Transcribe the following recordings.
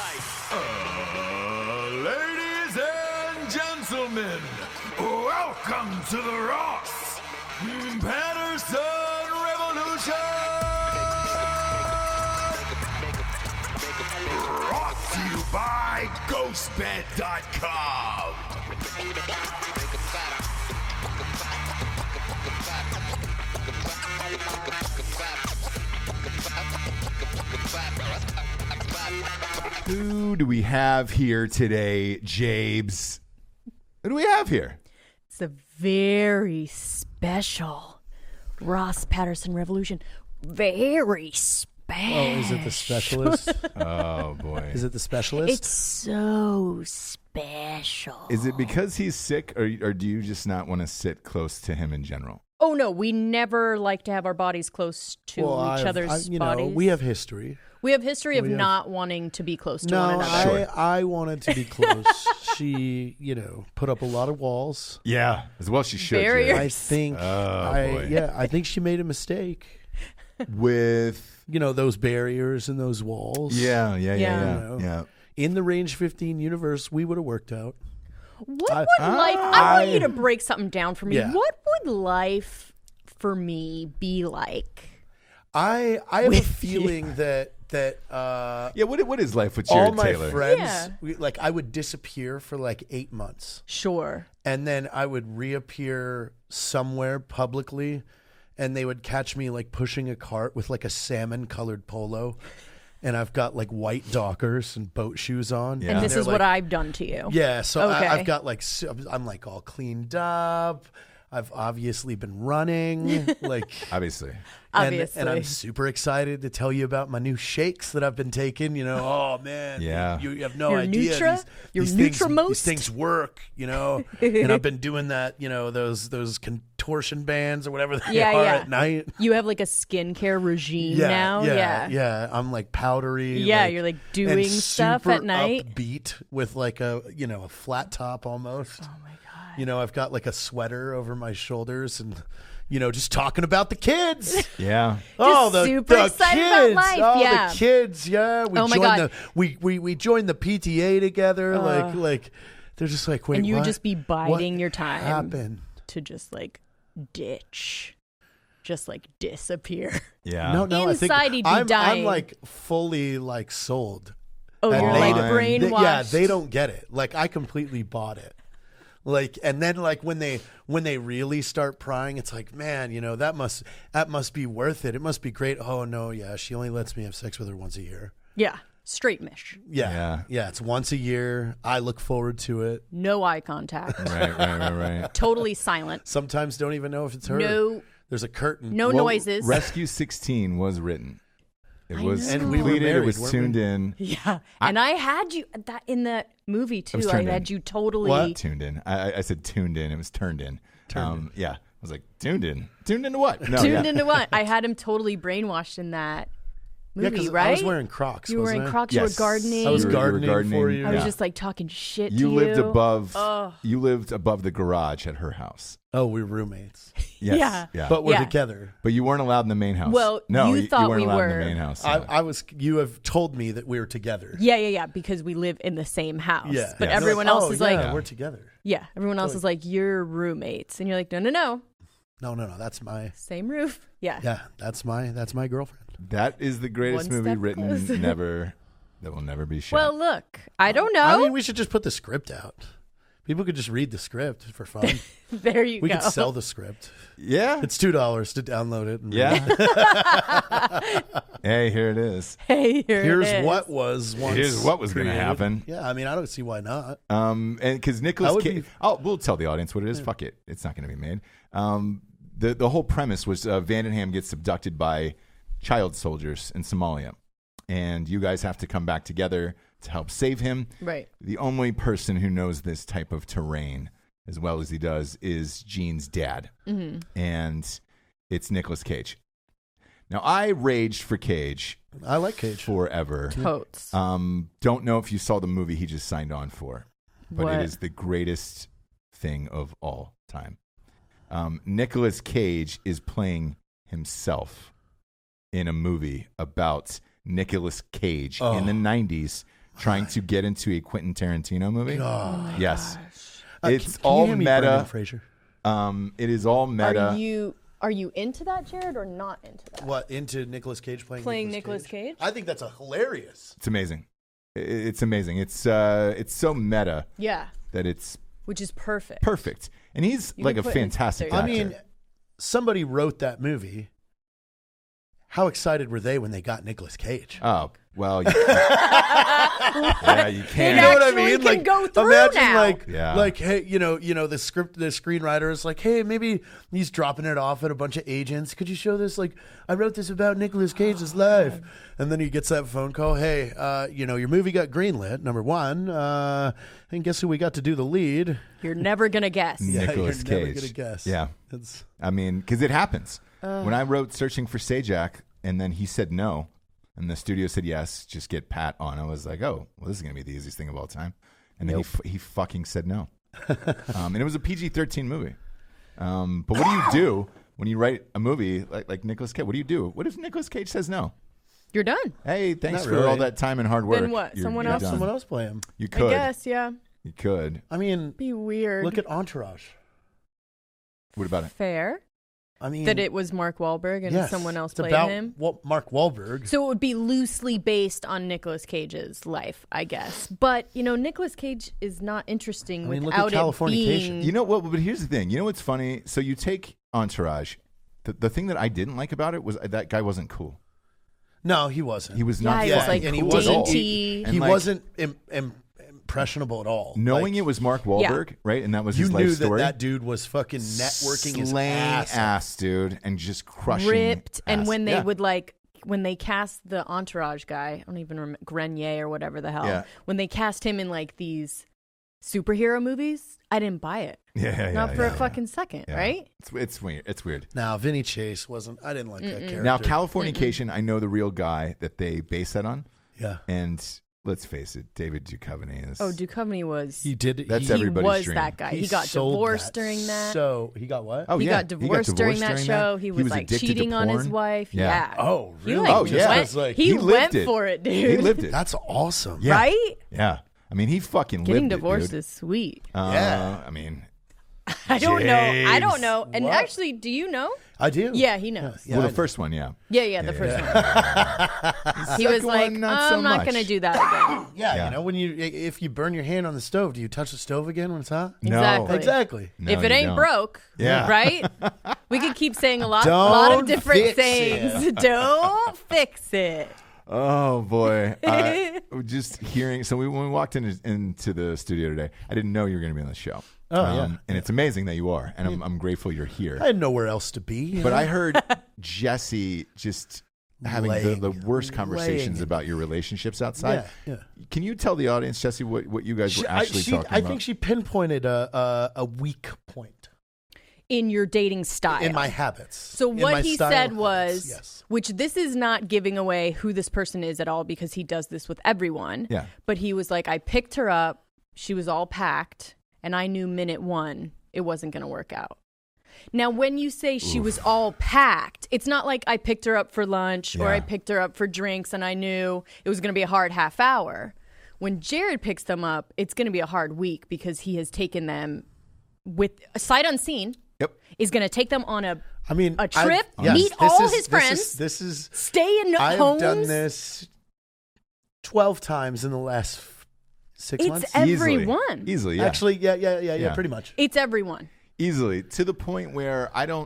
Ladies and gentlemen, welcome to the Ross Patterson Revolution! Brought to you by GhostBed.com. Who do we have here today, Jabes? Who do we have here? It's a very special Ross Patterson Revolution. Very special. Oh, is it the specialist? Oh, boy. Is it the specialist? It's so special. Is it because he's sick, or do you just not want to sit close to him in general? Oh, no. We never like to have our bodies close to each other's bodies. We have history. We have history of not wanting to be close to one another. No, I wanted to be close. She, put up a lot of walls. Yeah, as well she should. Barriers. I think, I think she made a mistake with those barriers and those walls. Yeah. In the Range 15 universe, we would have worked out. What would life? I want you to break something down for me. Yeah. What would life for me be like? I have a feeling that what is life with all Jared my Taylor? friends, I would disappear for 8 months. Sure. And then I would reappear somewhere publicly, and they would catch me pushing a cart with a salmon colored polo, and I've got white Dockers and boat shoes on. Yeah. And this is what I've done to you. Yeah, so Okay. I've got I'm all cleaned up. I've obviously been running, Obviously. and I'm super excited to tell you about my new shakes that I've been taking. Oh man, Yeah. you have no Your idea. Nutra? Your these Nutramost? things work. And I've been doing that. Those contortion bands or whatever they are at night. You have a skincare regime now. Yeah. I'm powdery. Yeah, you're doing and stuff super at night. Upbeat with a flat top almost. Oh my god. I've got a sweater over my shoulders and just talking about the kids. Yeah. The super excited about kids. life, Oh, yeah. the kids. Yeah. We Oh my joined God. we joined the PTA together. They're just wait. And you what? would just be biding What your time happened? to just ditch, just disappear. Yeah. No. Inside I think he'd be I'm dying. fully sold. Oh, And you're they- brainwashed. Yeah, they don't get it. I completely bought it. And then when they really start prying, it's man, that must be worth it. It must be great. Oh no, yeah, she only lets me have sex with her once a year. Yeah, straight mish. Yeah. It's once a year. I look forward to it. No eye contact. Right. Totally silent. Sometimes don't even know if it's her. No. There's a curtain. No noises. Rescue 16 was written. It I was know. And we were completed. married, It was weren't tuned we? in. Yeah, and I had you that in the movie too. was I turned had in. you totally. What? Tuned in. I said tuned in. It was turned in. Yeah. I was like, tuned in. Tuned into what? No, Tuned into what? I had him totally brainwashed in that Yeah, movie, 'cause right? I was wearing Crocs. You were wasn't wearing I? Crocs. Yes. You were gardening. I was You were gardening for you. I was Yeah. just talking shit to You you. lived above. Ugh. You lived above the garage at her house. Oh, we were roommates, Yes. Yeah. but we're Yeah. together. But you weren't allowed in the main house. Well, no, you thought weren't we allowed were. in the main house. I was. You have told me that we were together. Yeah, because we live in the same house. Yeah. But Yeah. everyone They're else oh, is yeah, we're together. yeah, everyone else is you're roommates, and you're like, no, No. That's my. same roof. Yeah. Yeah, that's my girlfriend. that is the greatest One movie step written closer. that will never be shot. Well, look, I don't know. I mean, we should just put the script out. People could just read the script for fun. there you We go. could sell the script. yeah. It's $2 to download it. And Yeah. Hey, here it is. Hey, Here's it is. what was once. Here's what was going to created. happen. Yeah, I mean, I don't see why not. And because Nicolas I would Cage, we'll tell the audience what it is. Fuck it, it's not going to be made. The whole premise was Vandenham gets abducted by child soldiers in Somalia, and you guys have to come back together to help save him. Right. The only person who knows this type of terrain as well as he does is Gene's dad, and it's Nicolas Cage. Now, I raged for Cage I like Cage. forever. Totes. Don't know if you saw the movie he just signed on for, but What? it is the greatest thing of all time. Nicolas Cage is playing himself in a movie about Nicolas Cage in the 90s trying to get into a Quentin Tarantino movie. God. Yes. can It's you all hand me meta. Brendan Fraser? It is all meta. Are you into that, Jared, or not into that? What, into Nicolas Cage playing Nicolas Cage? I think that's hilarious. It's amazing. It's amazing. It's so meta Yeah. that it's Which is perfect. perfect. And he's You like can a put in fantastic there. actor. I mean, somebody wrote that movie. How excited were they when they got Nicolas Cage? oh, well, yeah, you It can't. You know what I actually mean? can Like, go through imagine now. Yeah. like, hey, the screenwriter is like, hey, maybe he's dropping it off at a bunch of agents. Could you show this? Like, I wrote this about Nicolas Cage's life, and then he gets that phone call. Hey, your movie got greenlit. Number one, and guess who we got to do the lead? You're never going to guess. Nicolas you're never Cage. gonna guess. Yeah. It's I mean, because it happens. When I wrote Searching for Sajak, and then he said no, and the studio said yes, just get Pat on. I was like, oh, well, this is going to be the easiest thing of all time. And then he fucking said no. And it was a PG-13 movie. But what do you do when you write a movie like Nicolas Cage? What do you do? What if Nicolas Cage says no? You're done. Hey, thanks Not for really. all that time and hard work. Then what? Someone you're else? done. someone else play him. You could. I guess, yeah. You could. I mean, Be weird. look at Entourage. What about it? Fair. I mean, That it was Mark Wahlberg and yes, someone else it's played about him. Mark Wahlberg. So it would be loosely based on Nicolas Cage's life, I guess. But, Nicolas Cage is not interesting I mean, look at without it Californication. being... You know what? But here's the thing. You know what's funny? So you take Entourage. The thing that I didn't like about it was that guy wasn't cool. No, he wasn't. He was Yeah, not he was fucking like and he cool wasn't. at all. dainty. And He like, wasn't impressionable at all. knowing Like, it was Mark Wahlberg, right? And that was you his life knew story. that dude was fucking networking his Slaying ass. dude, and just crushing ripped. And ass. when they Yeah. would when they cast the Entourage guy, I don't even remember, Grenier or whatever the hell, Yeah. when they cast him in these superhero movies, I didn't buy it. Not for a fucking second, Yeah. right? It's weird. It's weird. Now, Vinny Chase wasn't. I didn't like that character. Now, Californication, I know the real guy that they base that on, yeah, and let's face it, David Duchovny is. Oh, Duchovny was... he did. That's he everybody's was dream. that guy. He got sold divorced during that. So he got what? Oh, He yeah. got divorced during that show. He was addicted to cheating on his porn. wife. Yeah. Oh, He, really? Oh, yeah. Went, Like, he he went lived it. for it, dude. He lived it. That's awesome. Yeah. Right? Yeah. I mean, he fucking Getting lived divorced it, dude. is sweet. Yeah. I mean, I don't know. I don't James, know. And what? actually, do you know? I do. Yeah, he knows. Yeah, well, I the know. first one, yeah. Yeah, the first one. He was Second like, one, not so I'm not much." going to do that again. Yeah, Yeah. you know, if you burn your hand on the stove, do you touch the stove again when it's hot? No. Exactly. Exactly. No, if it you ain't don't. broke, Yeah. right? We could keep saying a lot Don't of different fix things. it. Don't fix it. Oh boy! Just hearing. So when we walked into the studio today, I didn't know you were going to be on the show. Oh, yeah. And it's amazing that you are, and I'm grateful you're here. I had nowhere else to be. you But know? I heard Jesse just having the worst laying conversations it. about your relationships outside. Yeah. Can you tell the audience, Jesse, what you guys were actually talking about? I think she pinpointed a weak point In your dating style. in my habits. So In my what he style said habits, was, yes. which this is not giving away who this person is at all because he does this with everyone. Yeah. But he was like, I picked her up. She was all packed. And I knew minute one it wasn't going to work out. Now, when you say she was all packed, it's not like I picked her up for lunch or Yeah. I picked her up for drinks and I knew it was going to be a hard half hour. When Jared picks them up, it's going to be a hard week because he has taken them with a sight unseen. Yep. Is going to take them on a trip, yes, meet this all is- his friends, This is stay in I've homes. done this 12 times in the last 6 It's months. everyone. Easily, yeah. Actually, yeah, Yeah. pretty much. It's everyone. Easily, to the point where I don't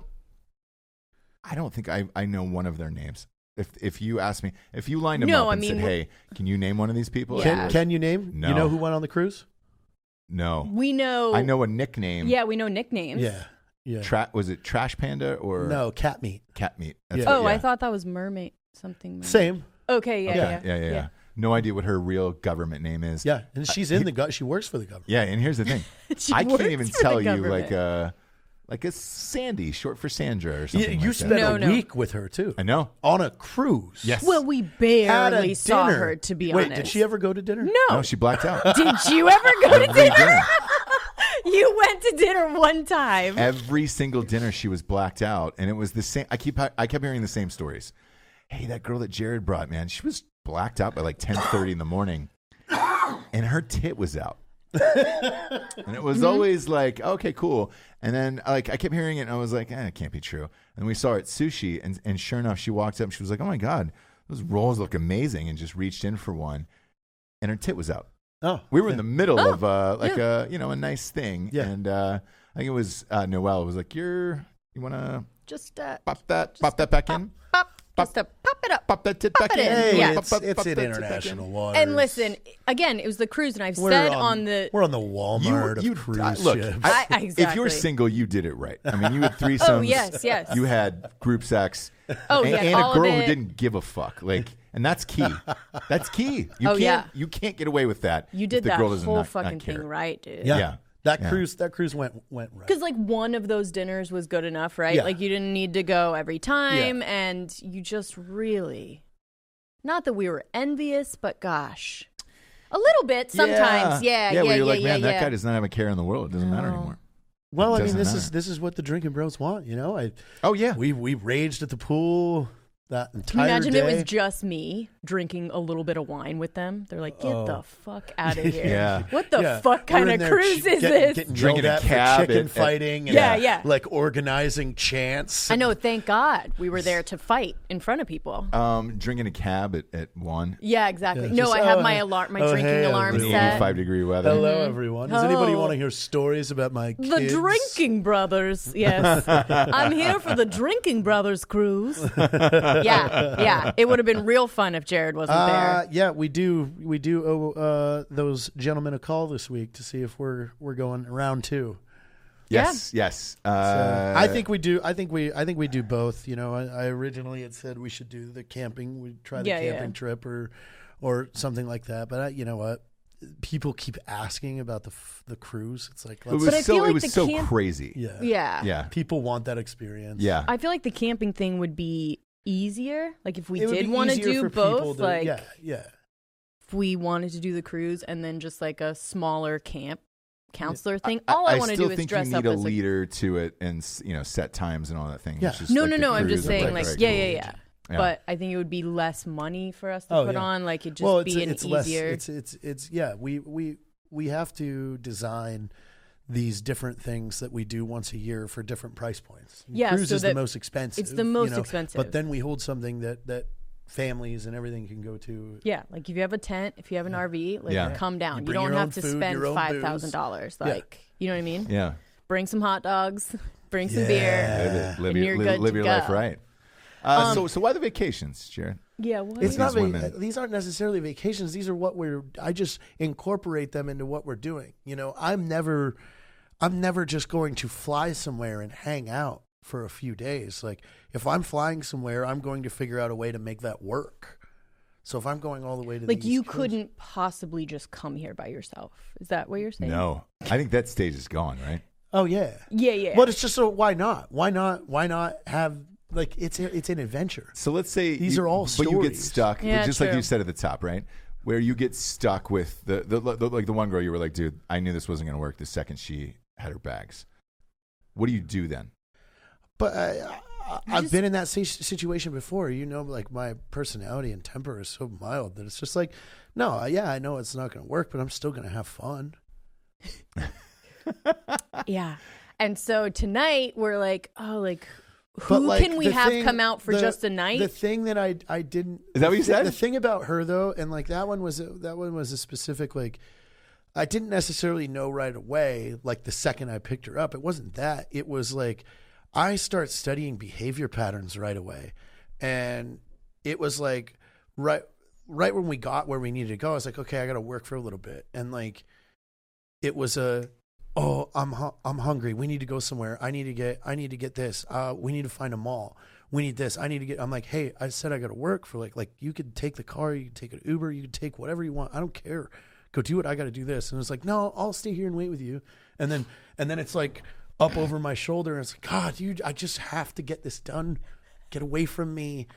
think I know one of their names. If you ask me, if you lined them No, up I and said, mean, "Hey, can you name one of these people?" Yeah. Can you name? No. You know who went on the cruise? No, We know. I know a nickname. Yeah, we know nicknames. Yeah. Was it Trash Panda or No, cat meat. Cat Meat? Yeah. Oh, what- I thought that was mermaid. Something. Mermaid. Same. Okay. Yeah. yeah. No idea what her real government name is. Yeah, and she's in the she works for the government. Yeah, and here's the thing. She I can't works even for the tell you government. like a Sandy, short for Sandra or You, something you like spent that. No. a week with her too. I know. On a cruise. Yes. Well, we At a barely saw dinner. her, to be Wait, honest. did she ever go to dinner? No. No, she blacked out. Did you ever go to Every dinner? dinner. You went to dinner one time. Every single dinner she was blacked out, and it was the same. I kept hearing the same stories. Hey, that girl that Jared brought, man, she was blacked out by like 10:30 in the morning. and her tit was out. And it was always like, okay, cool. And then like I kept hearing it and I was like, it can't be true. And we saw her at Sushi and sure enough, she walked up and she was like, oh my God, those rolls look amazing, and just reached in for one and her tit was out. Oh, We were in the middle of yeah. a nice thing. Yeah. And I think it was Noelle was like, you want to Just pop that back in? Just to pop it up. Pop that tit Pop back it in. in. Hey, Yeah. it's Pop in that tit back international in. waters. And listen, again, it was the cruise, and I've We're said on the. we're on the Walmart of cruise look, ships. if you're Exactly. single, you did it right. I mean, you had threesomes. Oh, yes. You had group sex. Oh, and, yeah, and all a of girl who it. didn't give a fuck. Like, and that's key. That's key. You Oh, can't. yeah. You can't get away with that. You if did the that girl does whole not fucking care. thing right, dude. yeah. Yeah. That cruise went right. Because like one of those dinners was good enough, right? Yeah. Like you didn't need to go every time, and you just really, not that we were envious, but gosh, a little bit sometimes. Yeah, yeah, where you're yeah, like, yeah, man, that yeah. guy does not have a care in the world. It doesn't matter No. anymore. Well, It I mean, doesn't this matter. is what the drinking bros want, you know. Oh yeah. We raged at the pool that entire Can you imagine day. it was just me drinking a little bit of wine with them? They're like, get the fuck out of here. Yeah. What the Yeah. fuck kind We're of in there cruise is this? Getting Drinking yelled a at for cab chicken at- fighting. And, Yeah, yeah. Like organizing chants. I know, thank God we were there to fight in front of people. Drinking a cab at 1 Yeah, exactly. Yeah, no, just, I have oh, my hey. alarm, my Oh, drinking hey, alarm in everyone. set. 85-degree weather. Hello, everyone. Does anybody Oh. want to hear stories about my kids? The Drinking Brothers, yes. I'm here for the Drinking Brothers cruise. Yeah. It would have been real fun if Jared wasn't there. Yeah, we do owe those gentlemen a call this week to see if we're going round 2. Yes. I think we do. I think we do both. You know, I originally had said we should do the camping. We'd try the camping trip or something like that. But you know what? People keep asking about the cruise. It's like It was But I feel like it was the so camp- crazy. yeah. Yeah. People want that experience. Yeah. I feel like the camping thing would be easier. Like if we It would did be want to easier do for people both, to- like yeah. if we wanted to do the cruise and then just like a smaller camp counselor thing. All I want to do is think dress you up need a as leader to it and set times and all that thing. Yeah. It's just No, like the I'm cruise just of saying, all like, right, yeah. cool. Yeah. But I think it would be less money for us to Oh, put yeah. on. Like it'd just be an easier. It's yeah. We have to design these different things that we do once a year for different price points. Yeah, Cruise so is the that most expensive. it's the most expensive. But then we hold something that families and everything can go to. Yeah, like if you have a tent, if you have an RV, like Yeah. come down. You You, bring don't your have own to food, spend your own $5,000. booze. Like you know what I mean? Yeah. Bring some hot dogs, bring some Yeah. beer. Live And you're good live to your go. life right. So why the vacations, Jared? Yeah, what? It's not. These women. These aren't necessarily vacations. These are what I just incorporate them into what we're doing. You know, I'm never just going to fly somewhere and hang out for a few days. Like if I'm flying somewhere, I'm going to figure out a way to make that work. So if I'm going all the way to like the you East Coast- couldn't possibly just come here by yourself. Is that what you're saying? No. I think that stage is gone, right? Oh yeah. Yeah. But it's just so why not? Why not have like it's an adventure. So let's say These are all but you get stories. stuck, Yeah, just like true. you said at the top, right? Where you get stuck with the like the one girl you were like, dude, I knew this wasn't going to work the second she had her bags. What do you do then? But I've been in that situation before. You know, like my personality and temper is so mild that it's just like, no, yeah, I know it's not going to work, but I'm still going to have fun. Yeah. And so tonight we're like, oh, like But, who like, can we the have thing- come out for the- just a night? The thing that I didn't Is that what you said? The thing about her though, and like that one was a specific like. I didn't necessarily know right away, like the second I picked her up. It wasn't that. It was like I start studying behavior patterns right away. And it was like right when we got where we needed to go, I was like, okay, I got to work for a little bit. And like it was I'm hungry. We need to go somewhere. I need to get this. We need to find a mall. We need this. I'm like, hey, I said I got to work for like you could take the car, you could take an Uber, you could take whatever you want. I don't care. Go do it. I got to do this. And it's like, no, I'll stay here and wait with you. And then it's like up over my shoulder. And it's like, God, I just have to get this done. Get away from me.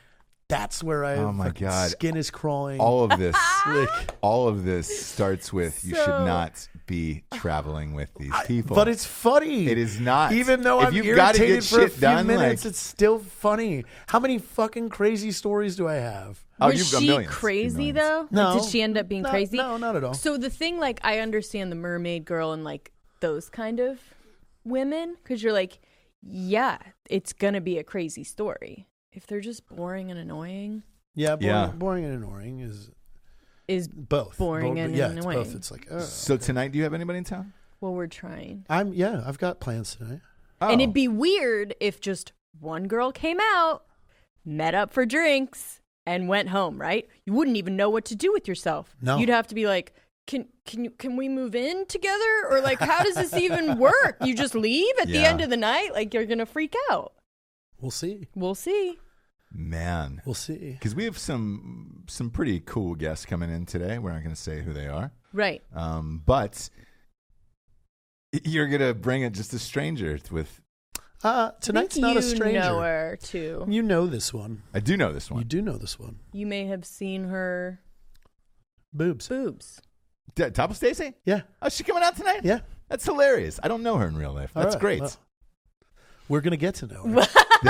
That's where Oh my fucking God. skin is crawling. All of this, Like, all of this starts with you should So- not be traveling with these people. but it's funny. It is not. Even though If I'm you've gotta irritated get for a shit few done, minutes, like- it's still funny. How many fucking crazy stories do I have? Oh, Was you've got she millions. crazy You've though? No. Did she end up being crazy? No, not at all. So the thing, like, I understand the mermaid girl and like those kind of women, because you're like, yeah, it's gonna be a crazy story. If they're just boring and annoying, Yeah, Yeah. boring and annoying is both. Boring Both, and yeah, annoying. It's both. It's like, So tonight, do you have anybody in town? what we're trying. I've got plans tonight. Oh. And it'd be weird if just one girl came out, met up for drinks, and went home. Right? You wouldn't even know what to do with yourself. No. You'd have to be like, can we move in together, or like, how does this even work? You just leave at the Yeah. end of the night, like you're gonna freak out. We'll see. We'll see. Man. We'll see. Because we have some pretty cool guests coming in today. We're not going to say who they are. Right. But you're going to bring it just a stranger with. Tonight's I think not a you stranger. know her too. You know this one. I do know this You one. do know this one. You may have seen her Boobs. boobs. Topple Stacy? Yeah. Oh, is she coming out tonight? Yeah. That's hilarious. I don't know her in real life. All That's right. great. Well, we're going to get to know her.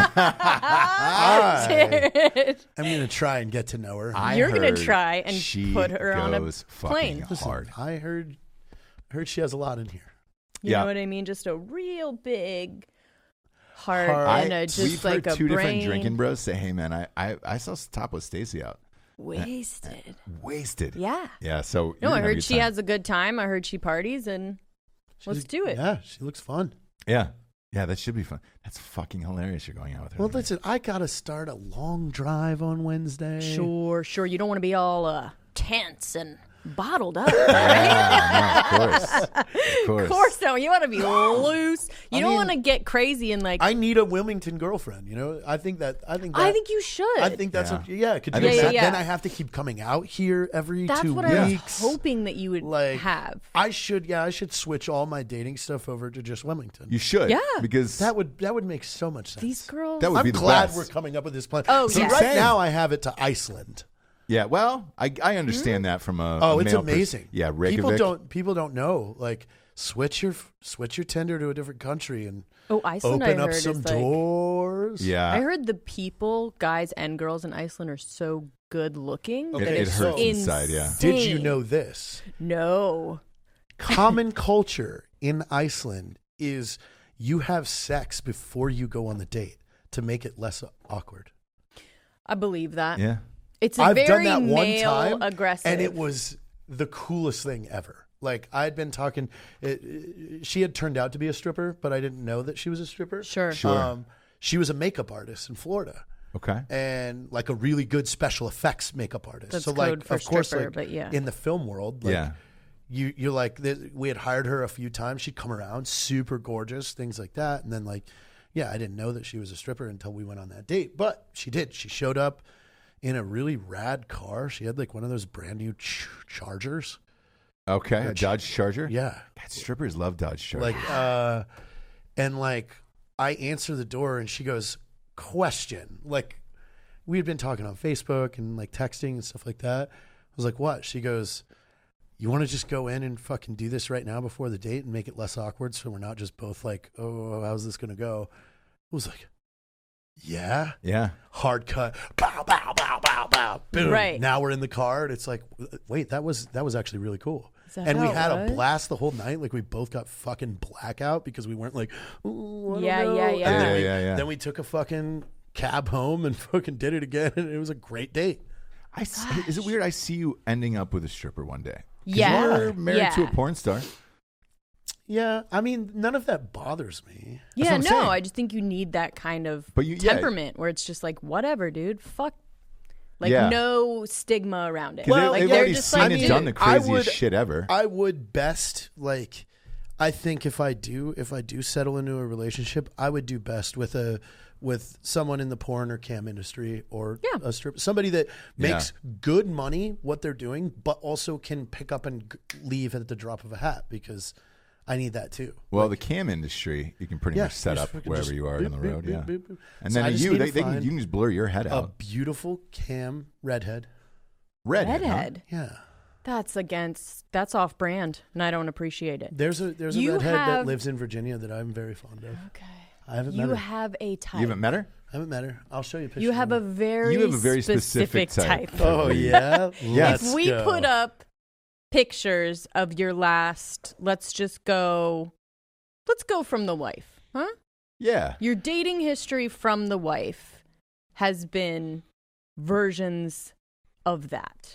Jared. I'm going to try and get to know her. You're gonna heard try and she put her on a goes fucking plane. Listen, hard. I heard she has a lot in here. You Yeah. know what I mean? Just a real big heart, Heart. and a just We've like heard a two brain. different drinking bros say, "Hey man, I saw Topless Stacy out, Wasted. wasted." Yeah. Yeah. So No, you're I gonna have a heard good she time. has a good time. I heard she parties, and let's do it. Yeah, she looks fun. Yeah. Yeah, that should be fun. That's fucking hilarious. You're going out with her. Well, tonight. listen, I got to start a long drive on Wednesday. Sure. You don't want to be all tense and bottled up. Yeah, no, of course. Of course, no. You want to be loose. You I don't mean, want to get crazy and like. I need a Wilmington girlfriend, you know? I think that's I think you should. I think that's Yeah. what, yeah, could I you think so. imagine? Yeah, yeah. Then I have to keep coming out here every That's 2 what weeks. I was hoping that you would Like, have. I should switch all my dating stuff over to just Wilmington. You should. Yeah. Because that would make so much sense. These girls. That would I'm be the glad best. we're coming up with this plan. Oh, See, yeah. right Same. now I have it to Iceland. yeah, well, I understand that from a Oh, a it's male amazing. yeah, Reykjavik. People don't know. Like switch your Tinder to a different country and Oh, Iceland. open I up heard some is like. doors. Yeah, I heard the people, guys and girls in Iceland, are so good looking Okay, that it it's hurts so- inside. Yeah, insane. Did you know this? No. Common culture in Iceland is you have sex before you go on the date to make it less awkward. I believe that. yeah. It's a I've very done that one male time, aggressive. and it was the coolest thing ever. Like I'd been talking, she had turned out to be a stripper, but I didn't know that she was a stripper. Sure. Sure. She was a makeup artist in Florida, Okay. and like a really good special effects makeup artist. That's so like, code for of course, stripper, like but yeah. in the film world, like, Yeah. you're like we had hired her a few times. She'd come around, super gorgeous, things like that, and then like, yeah, I didn't know that she was a stripper until we went on that date, but she did. She showed up in a really rad car. She had like one of those brand new Chargers. Okay. A Dodge Charger. Yeah, God, strippers love Dodge Charger. like and like I answer the door and she goes, question. Like we had been talking on Facebook and like texting and stuff like that. I was like, what? She goes, you want to just go in and fucking do this right now before the date and make it less awkward so we're not just both like, oh, how's this going to go? I was like, yeah. yeah. Hard cut. Bow, bow, bow, bow, bow. Boom. Right. Now we're in the car and it's like, wait, that was actually really cool. Is that And we how it had was? a blast the whole night. Like we both got fucking blackout because we weren't like, ooh, I don't Yeah, know. yeah, And yeah. then Yeah. Then we took a fucking cab home and fucking did it again. And it was a great date. Is it weird? I see you ending up with a stripper one day. 'Cause Yeah. You're married to a Yeah. porn star. Yeah. I mean, none of that bothers me. Yeah, what I'm no, saying. I just think you need that kind of But yeah. temperament where it's just like, whatever, dude, fuck. Like, Yeah. no stigma around it. Because Well, like, they've they're already just seen like, and dude, done the I craziest would- shit ever. I would best like I think if I do settle into a relationship, I would do best with someone in the porn or cam industry or Yeah. a stripper, somebody that makes good money what they're doing, but also can pick up and leave at the drop of a hat because I need that too. Well, the cam industry, you can pretty much set you up just wherever just you are boop, on the boop, road. boop, Yeah. boop, boop. And So then I just you, need to you can find just blur your head a out. beautiful cam redhead. Redhead. Huh? Redhead. Yeah. That's off brand, and I don't appreciate it. There's a You redhead that have- lives in Virginia that I'm very fond of. Okay. I haven't met You her. have a type. You haven't met her? I haven't met her. I'll show you a picture. You have a of her. very specific type. Oh yeah. Yes. If we Let's put go. up pictures of your last, let's go from the wife, huh? Yeah. Your dating history from the wife has been versions of that.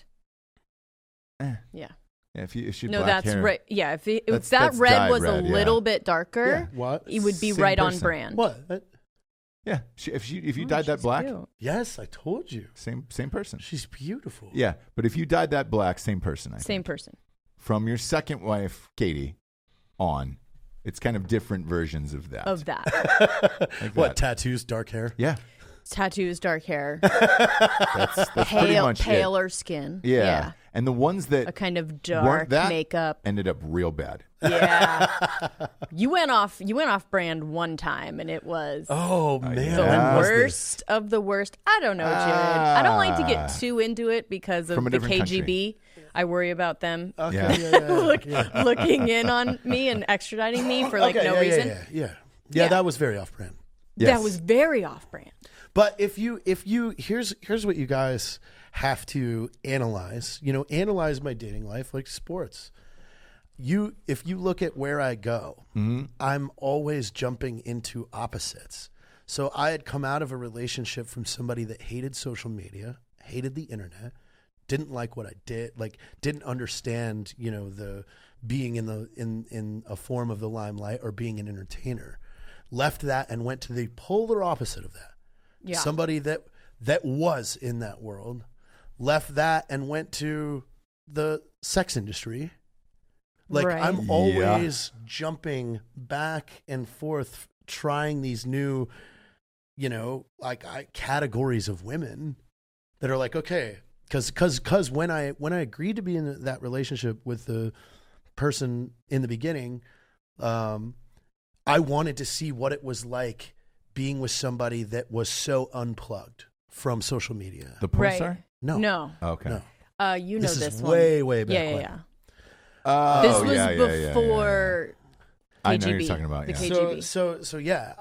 Eh. Yeah. Yeah, if she had No, black that's hair. right. Yeah, if That's that red dyed was red, a yeah. little bit darker, What? it would be Same right on person. brand. What? Yeah. If you Oh, dyed that she's black, cute. Yes, I told you. same person. She's beautiful. Yeah, but if you dyed that black, same person. I Same think. person. From your second wife, Katie, on, it's kind of different versions of that. Of that. Like What? that. Tattoos, dark hair. Yeah. Tattoos, dark hair, That's pretty much paler skin. it. Yeah. And the ones A that kind of weren't dark that makeup. ended up real bad. Yeah. You went off brand one time, and it was Oh man, the Yeah. worst of the worst. I don't know, Jared. I don't like to get too into it because of From a the different KGB. I worry about them Okay, Yeah. looking in on me and extraditing me for like Okay, no yeah, reason. Yeah. Yeah. That was very off brand. Yes. That was very off brand. But if you here's what you guys have to analyze. Analyze my dating life like sports. If you look at where I go, I'm always jumping into opposites. So I had come out of a relationship from somebody that hated social media, hated the internet, didn't like what I did, didn't understand, the being in a form of the limelight or being an entertainer. Left that and went to the polar opposite of that. Yeah. Somebody that was in that world, left that and went to the sex industry. Right. I'm always jumping back and forth, trying these new, categories of women that are like, okay, because when I agreed to be in that relationship with the person in the beginning, I wanted to see what it was like being with somebody that was so unplugged from social media. The porn Right. star? No. No. Okay. No. You know This this, is one. way back Yeah, when. yeah. Oh, This was yeah, yeah, yeah, before I know what KGB. you're talking about, The yeah. KGB. So yeah,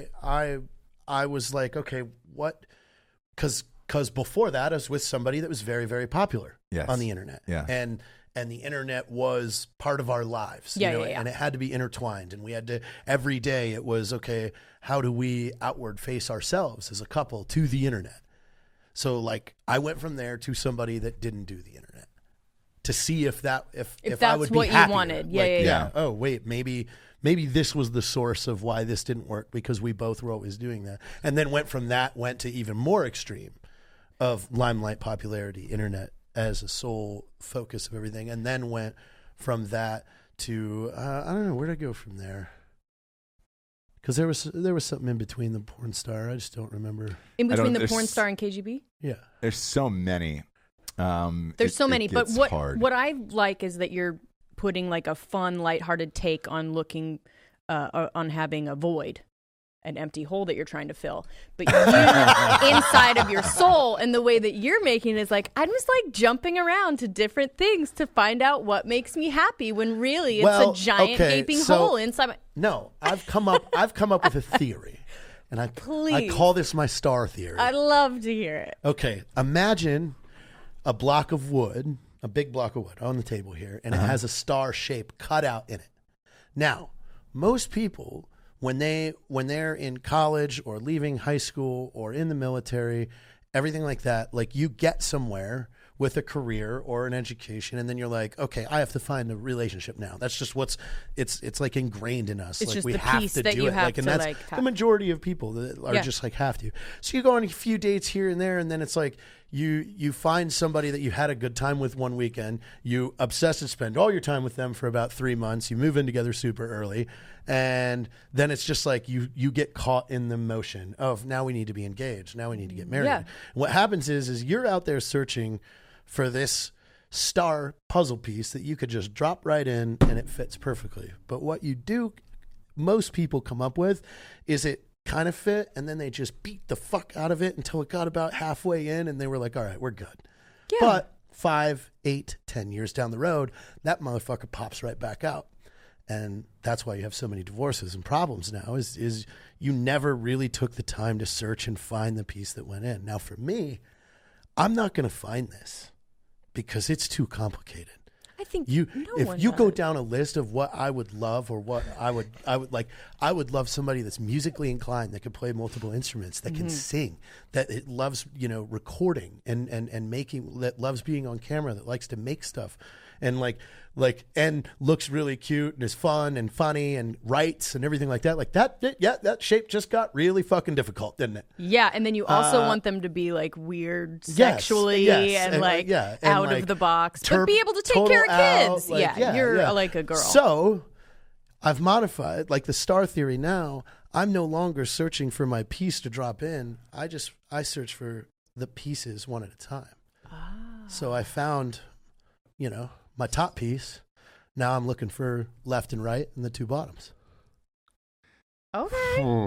I was like, okay, what? Because before that, I was with somebody that was very, very popular Yes. on the internet. Yeah. And the internet was part of our lives. Yeah, yeah. And it had to be intertwined. And we had to, every day it was, okay, how do we outward face ourselves as a couple to the internet? So I went from there to somebody that didn't do the internet to see if I that's would be what you happier. wanted. Yeah. Oh wait, maybe this was the source of why this didn't work because we both were always doing that. And then went to even more extreme of limelight popularity, internet as a sole focus of everything. And then went from that to, I don't know, where to go from there. Because there was something in between the porn star. I just don't remember. In between the there's- porn star and KGB? Yeah. There's so many. There's so many, but gets what hard. what I like is that you're putting a fun, lighthearted take on looking on having a void, an empty hole that you're trying to fill. But you inside of your soul, and the way that you're making it is I'm just jumping around to different things to find out what makes me happy. When really it's a giant gaping hole inside my. No, I've come up with a theory, and I Please. call this my star theory. I'd love to hear it. Okay, imagine a block of wood, a big block of wood on the table here, and it has a star shape cut out in it. Now, most people, when they're in college or leaving high school or in the military, everything like that, you get somewhere with a career or an education, and then you're like, okay, I have to find a relationship now. That's just it's ingrained in us. It's just we the have piece to that do you it. have and to, that's have. the majority of people that are Yeah. just have to. So you go on a few dates here and there, and then it's you find somebody that you had a good time with one weekend, you obsess and spend all your time with them for about 3 months, you move in together super early, and then it's just you get caught in the motion of now we need to be engaged, now we need to get married. Yeah. What happens is you're out there searching for this star puzzle piece that you could just drop right in and it fits perfectly. But what most people come up with is it kind of fit, and then they just beat the fuck out of it until it got about halfway in, and they were like, all right, we're good. Yeah. But 5, 8, 10 years down the road, that motherfucker pops right back out. And that's why you have so many divorces and problems now is you never really took the time to search and find the piece that went in. Now, for me, I'm not going to find this because it's too complicated. I think If you go down a list of what I would love or what I would like, I would love somebody that's musically inclined, that can play multiple instruments, that can sing, that it loves, recording and making, that loves being on camera, that likes to make stuff, and and looks really cute and is fun and funny and writes and everything like that. Like that, that shape just got really fucking difficult, didn't it? Yeah, and then you also want them to be like weird sexually and out of the box, but be able to take care of kids. You're like a girl. So I've modified, like the star theory now, I'm no longer searching for my piece to drop in. I search for the pieces one at a time. So I found, my top piece. Now I'm looking for left and right and the two bottoms. Okay. Look,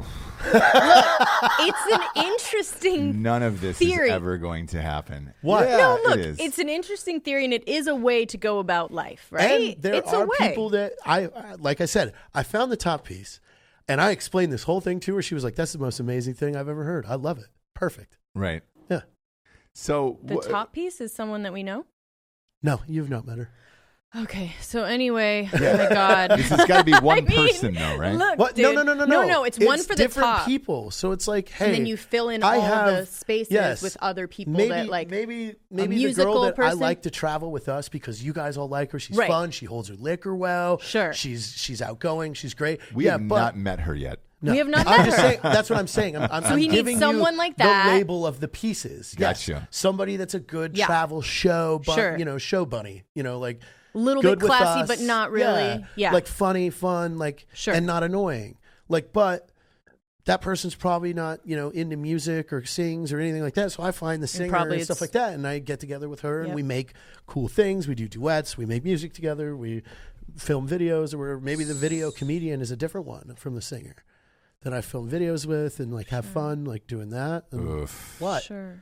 it's an interesting None of this theory. is ever going to happen. What? Yeah, No, look, it is. it's an interesting theory, and it is a way to go about life, right? And there it's are a way. people that like I said, I found the top piece and I explained this whole thing to her. She was like, that's the most amazing thing I've ever heard. I love it. Perfect. Right. Yeah. So The top piece is someone that we know? No, you've not met her. Okay, so anyway, oh my God. This has got to be one I mean, person, though, right? Look, What? dude. No. No, it's one for the different top. people. So it's like, hey, And then you fill in I all have- the spaces yes. with other people maybe, that like maybe the musical girl that I person? like to travel with us because you guys all like her. She's Right. fun. She holds her liquor well. Sure. She's outgoing. She's great. We have not met her yet. No. We have not I'm met just her. saying. That's what I'm saying. I'm he needs giving someone you like that. The label of the pieces. Yes. Gotcha. Somebody that's a good Yeah. travel show, Sure. show bunny. Like a little good bit with classy, us. but not really. Yeah. Like funny, fun, Sure. and not annoying. But that person's probably not, into music or sings or anything like that. So I find the singer probably and stuff it's- like that, and I get together with her and Yep. we make cool things. We do duets. We make music together. We film videos, or maybe the video comedian is a different one from the singer that I film videos with and have fun, doing that. And Oof. what? Sure.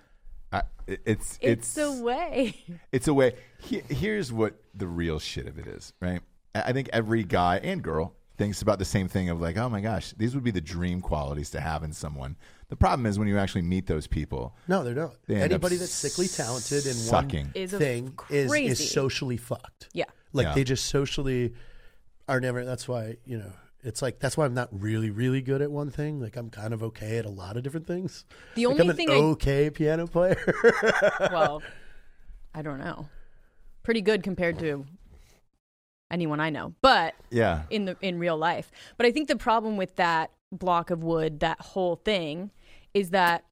It's a way. It's a way. Here's what the real shit of it is, right? I think every guy and girl thinks about the same thing of like, oh my gosh, these would be the dream qualities to have in someone. The problem is when you actually meet those people. No, they're not. They end Anybody up that's sickly talented in sucking. one Is a thing crazy. is socially fucked. Yeah. Yeah. They just socially are never. That's why it's that's why I'm not really, really good at one thing. I'm kind of okay at a lot of different things. The only I'm thing an okay piano player. well, I don't know. Pretty good compared to anyone I know. But Yeah. in real life. But I think the problem with that block of wood, that whole thing, is that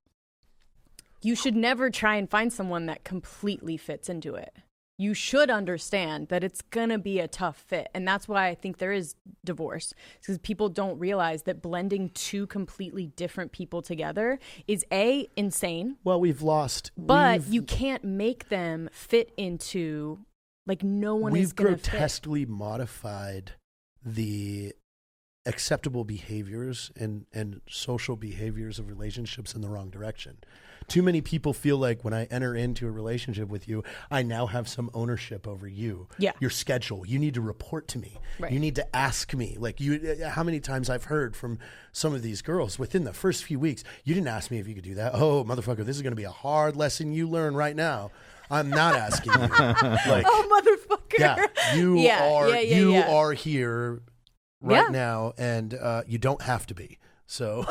you should never try and find someone that completely fits into it. You should understand that it's going to be a tough fit. And that's why I think there is divorce. Because people don't realize that blending two completely different people together is insane. Well, we've lost. But you can't make them fit into, no one is We've going to fit. grotesquely modified the acceptable behaviors and social behaviors of relationships in the wrong direction. Too many people feel like when I enter into a relationship with you, I now have some ownership over you. Yeah. Your schedule. You need to report to me. Right. You need to ask me. How many times I've heard from some of these girls within the first few weeks, you didn't ask me if you could do that. Oh, motherfucker, this is going to be a hard lesson you learn right now. I'm not asking you. Oh, motherfucker. Yeah, you are Yeah. here right Yeah. now, and you don't have to be. So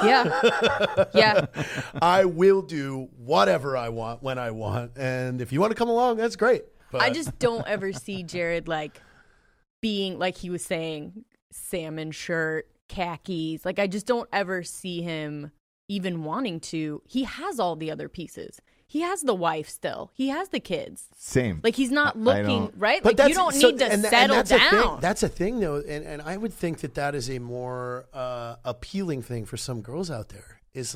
Yeah. I will do whatever I want when I want, and if you want to come along, that's great. But I just don't ever see Jared being, like he was saying, salmon shirt, khakis. I just don't ever see him even wanting to. He has all the other pieces. He has the wife still. He has the kids. Same. He's not looking, right? But You don't need to settle that's down. That's a thing, though, and I would think that is a more appealing thing for some girls out there. Is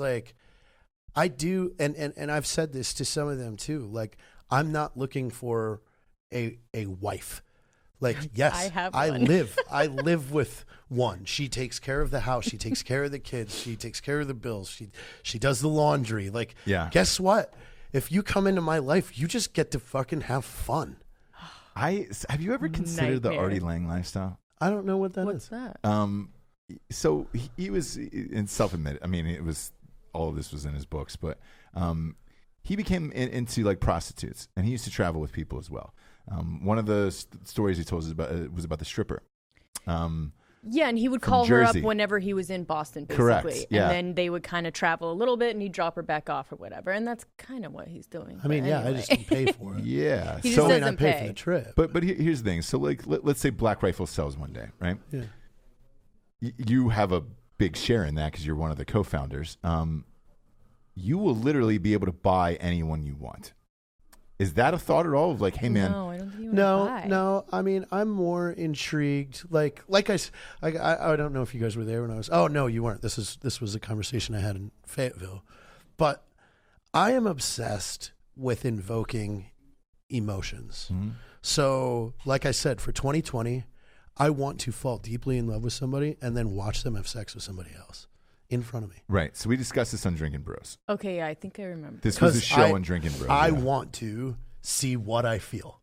I do, and I've said this to some of them too. I'm not looking for a wife. Like, yes, I have I one. live with one. She takes care of the house. She takes care of the kids. She takes care of the bills. She does the laundry. Like, Yeah. guess what? If you come into my life, you just get to fucking have fun. Have you ever considered the Nightmare. Artie Lang lifestyle? I don't know what that What's is. that? So he was in self-admitted. I mean, it was all of this was in his books, but he became into like prostitutes, and he used to travel with people as well. One of the stories he told us about was about the stripper. Yeah, and he would From call her Jersey. up whenever he was in Boston, basically. Correct, yeah. And then they would kind of travel a little bit, and he'd drop her back off or whatever. And that's kind of what he's doing. I mean, But yeah, I anyway. just don't pay for it. Yeah. He so, just I mean, I doesn't pay for pay. the trip. but here's the thing. So like, let's say Black Rifle sells one day, right? Yeah. You have a big share in that because you're one of the co-founders. You will literally be able to buy anyone you want. Is that a thought at all? Of like, hey man, No, I don't think you want to buy. No. I mean, I'm more intrigued. Like I don't know if you guys were there when I was. Oh no, you weren't. This was a conversation I had in Fayetteville. But I am obsessed with invoking emotions. Mm-hmm. So, like I said, for 2020, I want to fall deeply in love with somebody and then watch them have sex with somebody else in front of me. right? So we discussed this on Drinking Bros. Okay, yeah, I think I remember. This was a 'Cause show on Drinking Bros. I yeah. want to see what I feel.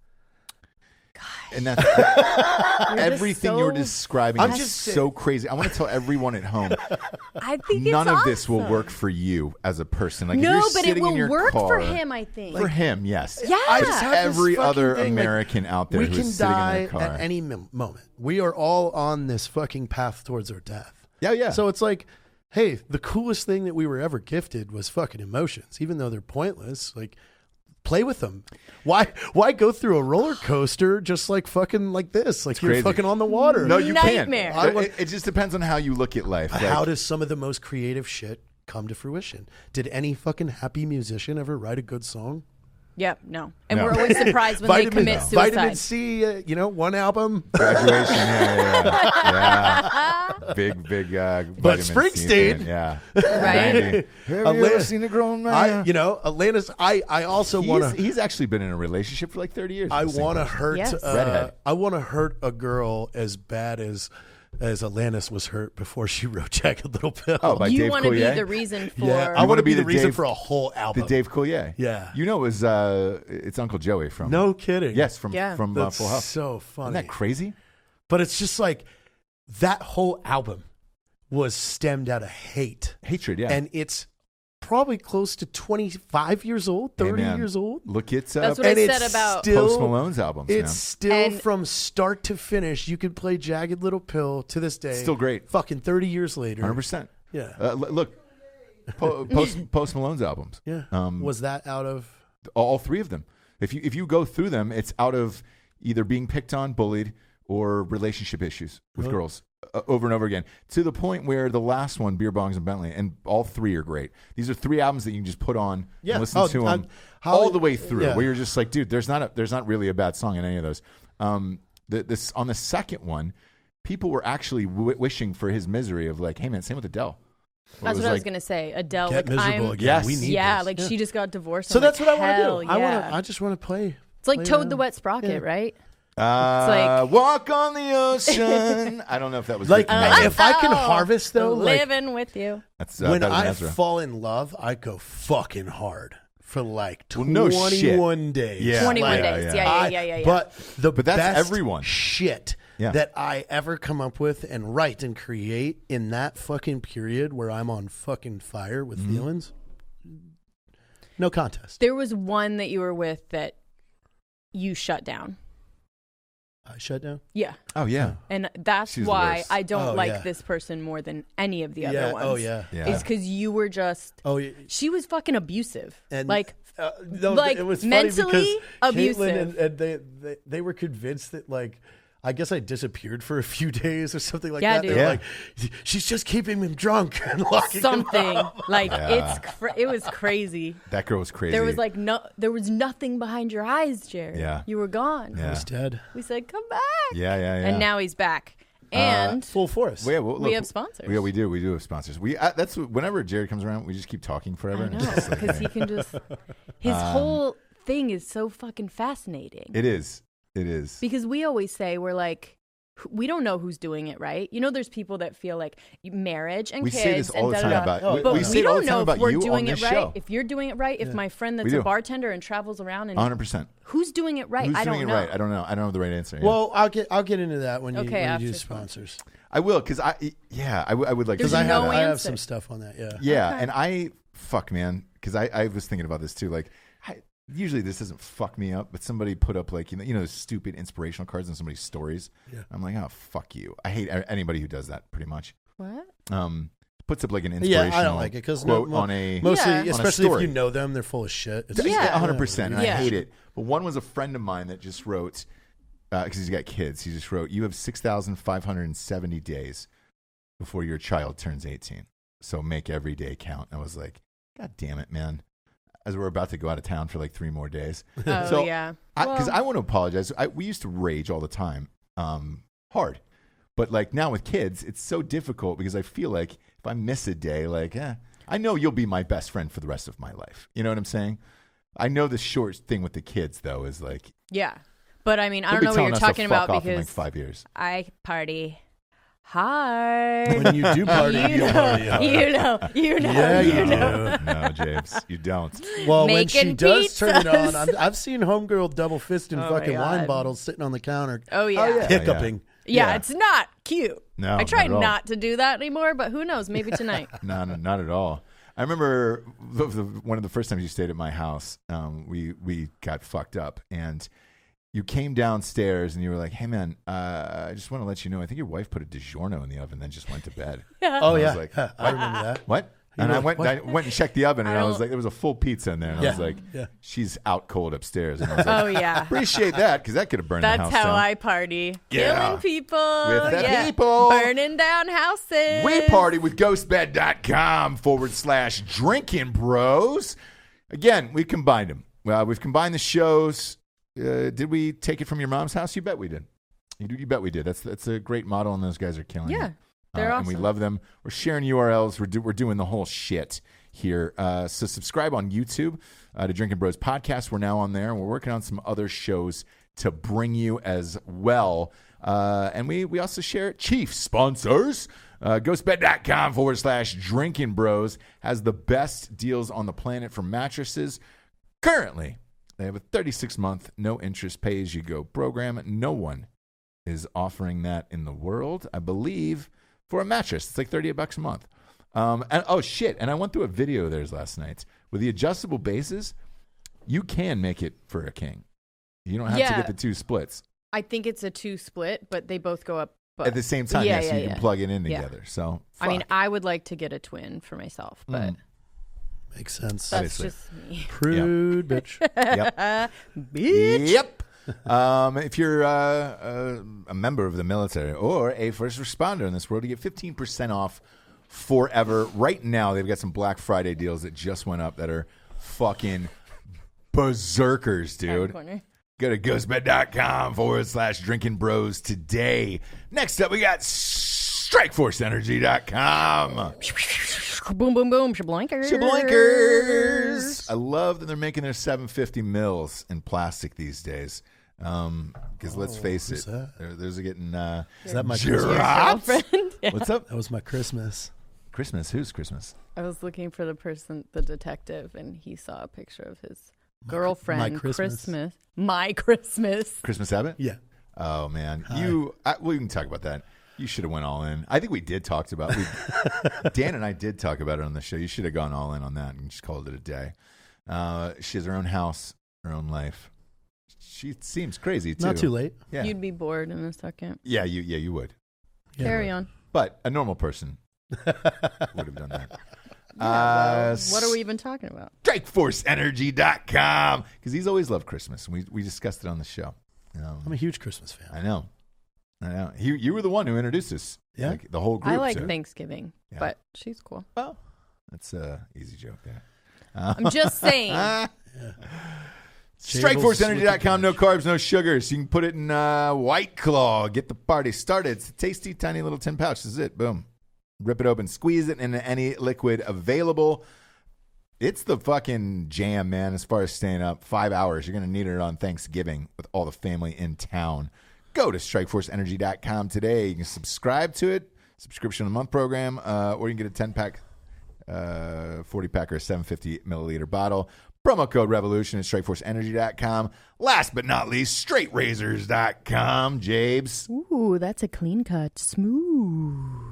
And that's everything so- you're describing I'm is just so crazy. I want to tell everyone at home, I think none it's of this will awesome. work for you as a person. Like if No, you're but it sitting in will your work car, for him, I think. For him, yes. Yeah. I Just just have this every fucking other thing, like, American out there we who's can sitting in die their car. at any moment. We are all on this fucking path towards our death. Yeah. So it's like, hey, the coolest thing that we were ever gifted was fucking emotions, even though they're pointless. Like, play with them. Why go through a roller coaster just like fucking like this? Like you're crazy. fucking on the water. No, you Nightmare. can't. It just depends on how you look at life. How Like, does some of the most creative shit come to fruition? Did any fucking happy musician ever write a good song? Yep, no. And No. we're always surprised when they commit suicide. Vitamin C, one album. graduation, yeah. Big. But vitamin C Springsteen. fan, yeah. Right? Have you ever seen a grown man? Atlantis. I also want to. He's actually been in a relationship for like 30 years. I with the same want to person. hurt. Yes. Redhead. I want to hurt a girl as bad as Alanis was hurt before she wrote Jagged Little Pill. Oh, by You Dave want to be Coulier? the reason for... yeah, I You want to be the the reason Dave- for a whole album. The Dave Coulier. Yeah. You know, it was it's Uncle Joey from. No kidding. Yes, from Yeah. That's Full House. so funny. Isn't that crazy? But it's just like that whole album was stemmed out of hate, Hatred, yeah. and it's probably close to 25 years old, 30 Hey, man, years old. Look at That's what And I it's said about... still- Post Malone's albums. It's man. still And- from start to finish. You could play Jagged Little Pill to this day. Still great. Fucking 30 years later. 100%. Yeah. Look, Post Malone's albums. Yeah. Um, Was that out of? all three of them. If you go through them, it's out of either being picked on, bullied, or relationship issues with Really? girls over and over again. To the point where the last one, Beer Bongs and Bentley, and all three are great. These are three albums that you can just put on Yeah. and listen Oh, to them Holly- all the way through. yeah. Where you're just like, dude, there's not really a bad song in any of those. This on the second one, people were actually wishing for his misery of like, hey man, same with Adele. That's what I was going to say. Adele, Get like, miserable I'm... again. Yes. We need Yeah, this. like she just got divorced. So I'm that's like, what I want hell to do. yeah. I just want to play. It's like play Toad around. the Wet Sprocket, Yeah. right? Like, walk on the ocean. I don't know if that was Like, written by- if I can harvest though, like living with you. That's when better than I Ezra. fall in love, I go fucking hard for like Well, no 21 days. Yeah. 21 Like, days. yeah. Yeah. But But that's best everyone. shit Yeah. that I ever come up with and write and create in that fucking period where I'm on fucking fire with Mm-hmm. feelings. No contest. There was one that you were with that you shut down. I shut down. Yeah. Oh yeah. And that's She's the why worst. I don't Oh, like yeah. this person more than any of the Yeah. other ones. Oh yeah. Yeah. It's because you were just... Oh yeah. She was fucking abusive. And like, no, like, it was funny mentally because abusive. Caitlin and they were convinced that like I guess I disappeared for a few days or something like Yeah, that. dude. They're Yeah. like, she's just keeping him drunk and locking him something. up. Like, Yeah. it was crazy. That girl was crazy. There was like there was nothing behind your eyes, Jared. Yeah. You were gone. Yeah. He's dead. We said, come back. Yeah. And now he's back. And Full force. Well, yeah, well, we look, have sponsors. Yeah, we do. We do have sponsors. That's whenever Jared comes around, we just keep talking forever. I and know, it's just like, because he can just... His whole thing is so fucking fascinating. It is. It is. Because we always say, we're like, we don't know who's doing it right. You know, there's people that feel like marriage and We kids say this all and the time about. but we we say it all don't the time know about if we're you on doing this it right. show. If you're doing it right, if my friend that's do. a bartender and travels around and 100%. who's doing it right? Who's I doing don't it know. right? I don't know. I don't know the right answer. Well, I'll get into that when you, Okay, when you after do this one. sponsors. I will because I would like There's to. Because no I have answer. some stuff on that. Yeah. Yeah, Okay. and fuck, man, because I was thinking about this too. Like, usually this doesn't fuck me up, but somebody put up like those stupid inspirational cards in somebody's stories. Yeah. I'm like, oh fuck you. I hate anybody who does that. Pretty much. What? Puts up like an inspirational Yeah, I don't like it because quote on a mostly, Yeah. especially story. if you know them, they're full of shit. It's Yeah. 100%. And I Yeah. hate it. But one was a friend of mine that just wrote because he's got kids. He just wrote, "You have 6,570 days before your child turns 18. So make every day count." I was like, God damn it, man. As we're about to go out of town for like 3 more days. Oh, So, yeah. Because I want to apologize. We used to rage all the time, hard. But like now with kids, it's so difficult because I feel like if I miss a day, like, I know you'll be my best friend for the rest of my life. You know what I'm saying? I know the short thing with the kids, though, is like, Yeah. But I mean, I they'll don't be know what telling you're us to talking fuck about off in like because 5 years. I party hard. when you do party, you you know, party hard. you know, Yeah, you you know. No, James, you don't. Well, when she Making does turn it on, pizzas. I've seen homegirl double fisting Oh my fucking wine God. bottles sitting on the counter, Oh yeah. hiccuping. Yeah, Yeah. it's not cute. No, I try not at all. not to do that anymore, but who knows? Maybe tonight. No, not at all. I remember one of the first times you stayed at my house. We got fucked up, and you came downstairs and you were like, "Hey, man, I just want to let you know. I think your wife put a DiGiorno in the oven, then just went to bed." Oh I yeah, was like, I remember that. What? You And were I like, went. "What?" I went and checked the oven, and I I was don't- like, there was a full pizza in there, and I was like, yeah. she's out cold upstairs, and I was like, Oh yeah. appreciate that because that could have burned the That's house how down. I party. Yeah. Killing people. With the yeah. people. Burning down houses. We party with ghostbed.com/drinking bros. Again, we combined them. Well, we've combined the shows. Did we take it from your mom's house? You bet we did. You bet we did. That's a great model, and those guys are killing Yeah. it. They're And we awesome. love them. We're sharing URLs. We're doing the whole shit here. So subscribe on YouTube to Drinking Bros Podcast. We're now on there. We're working on some other shows to bring you as well. And we also share Chief sponsors. Ghostbed.com/drinking bros has the best deals on the planet for mattresses. Currently, they have a 36-month no interest pay as you go program. No one is offering that in the world, I believe, for a mattress. It's like $38 a month. And oh shit! And I went through a video of theirs last night with the adjustable bases. You can make it for a king. You don't have to Yeah. get the 2 splits I think it's a 2 split, but they both go up. But at the same time. Yeah, so yeah, you can yeah. plug it in Yeah. together. So I mean, fuck. I would like to get a twin for myself, but Makes sense. that's Obviously. just me. Prude bitch. Yep. Bitch. Yep. If you're a member of the military or a first responder in this world, you get 15% off forever. Right now, they've got some Black Friday deals that just went up that are fucking berserkers, dude. Corner. Go to ghostbed.com/drinking bros today. Next up, we got StrikeForceEnergy.com. Boom, boom, boom. Shablankers. Shablankers. I love that they're making their 750 mils in plastic these days. Because let's face it, that? there's a getting Is that my Your Christmas? drops. girlfriend. Yeah. What's up? That was my Christmas. Christmas. Who's Christmas? I was looking for the detective, and he saw a picture of his girlfriend. my Christmas. My Christmas. Christmas Abbott? Yeah. Oh man, we can talk about that. You should have went all in. I think we did talk about. Dan and I did talk about it on the show. You should have gone all in on that and just called it a day. She has her own house, her own life. She seems crazy too. Not too late. Yeah, You'd be bored in a second. you would. Yeah. Carry on. But a normal person would have done that. What are we even talking about? StrikeForceEnergy.com because he's always loved Christmas. We discussed it on the show. I'm a huge Christmas fan. I know. You were the one who introduced us. Yeah. Like, the whole group. I like so- Thanksgiving, Yeah. but she's cool. Well, that's a easy joke there. I'm just saying. StrikeForceEnergy.com. No carbs, no sugars. You can put it in White Claw. Get the party started. It's a tasty, tiny little tin pouch. This is it. Boom. Rip it open. Squeeze it into any liquid available. It's the fucking jam, man, as far as staying up. 5 hours. You're going to need it on Thanksgiving with all the family in town. Go to strikeforceenergy.com today. You can subscribe to it, subscription of the month program, or you can get a 10-pack, 40-pack, or a 750-milliliter bottle. Promo code REVOLUTION at strikeforceenergy.com. Last but not least, straightrazors.com. Jabes. Ooh, that's a clean cut. Smooth.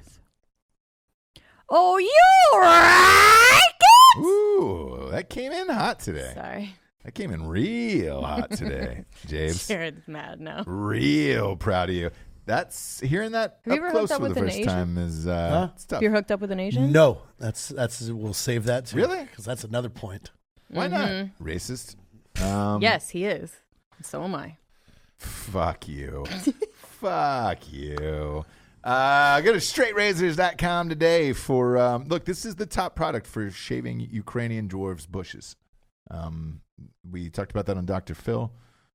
Oh, you right? Ooh, that came in hot today. Sorry. That came in real hot today, Jabes. Jared's mad now. Real proud of you. That's hearing that Have you up ever close hooked up for the with an first Asian? time is it's tough. You're hooked up with an Asian? No, that's we'll save that too. Really? Because that's another point. Why not? Racist? Yes, he is. So am I. Fuck you. Fuck you. Go to straightrazors.com today for look, this is the top product for shaving Ukrainian dwarves' bushes. We talked about that on Dr. Phil.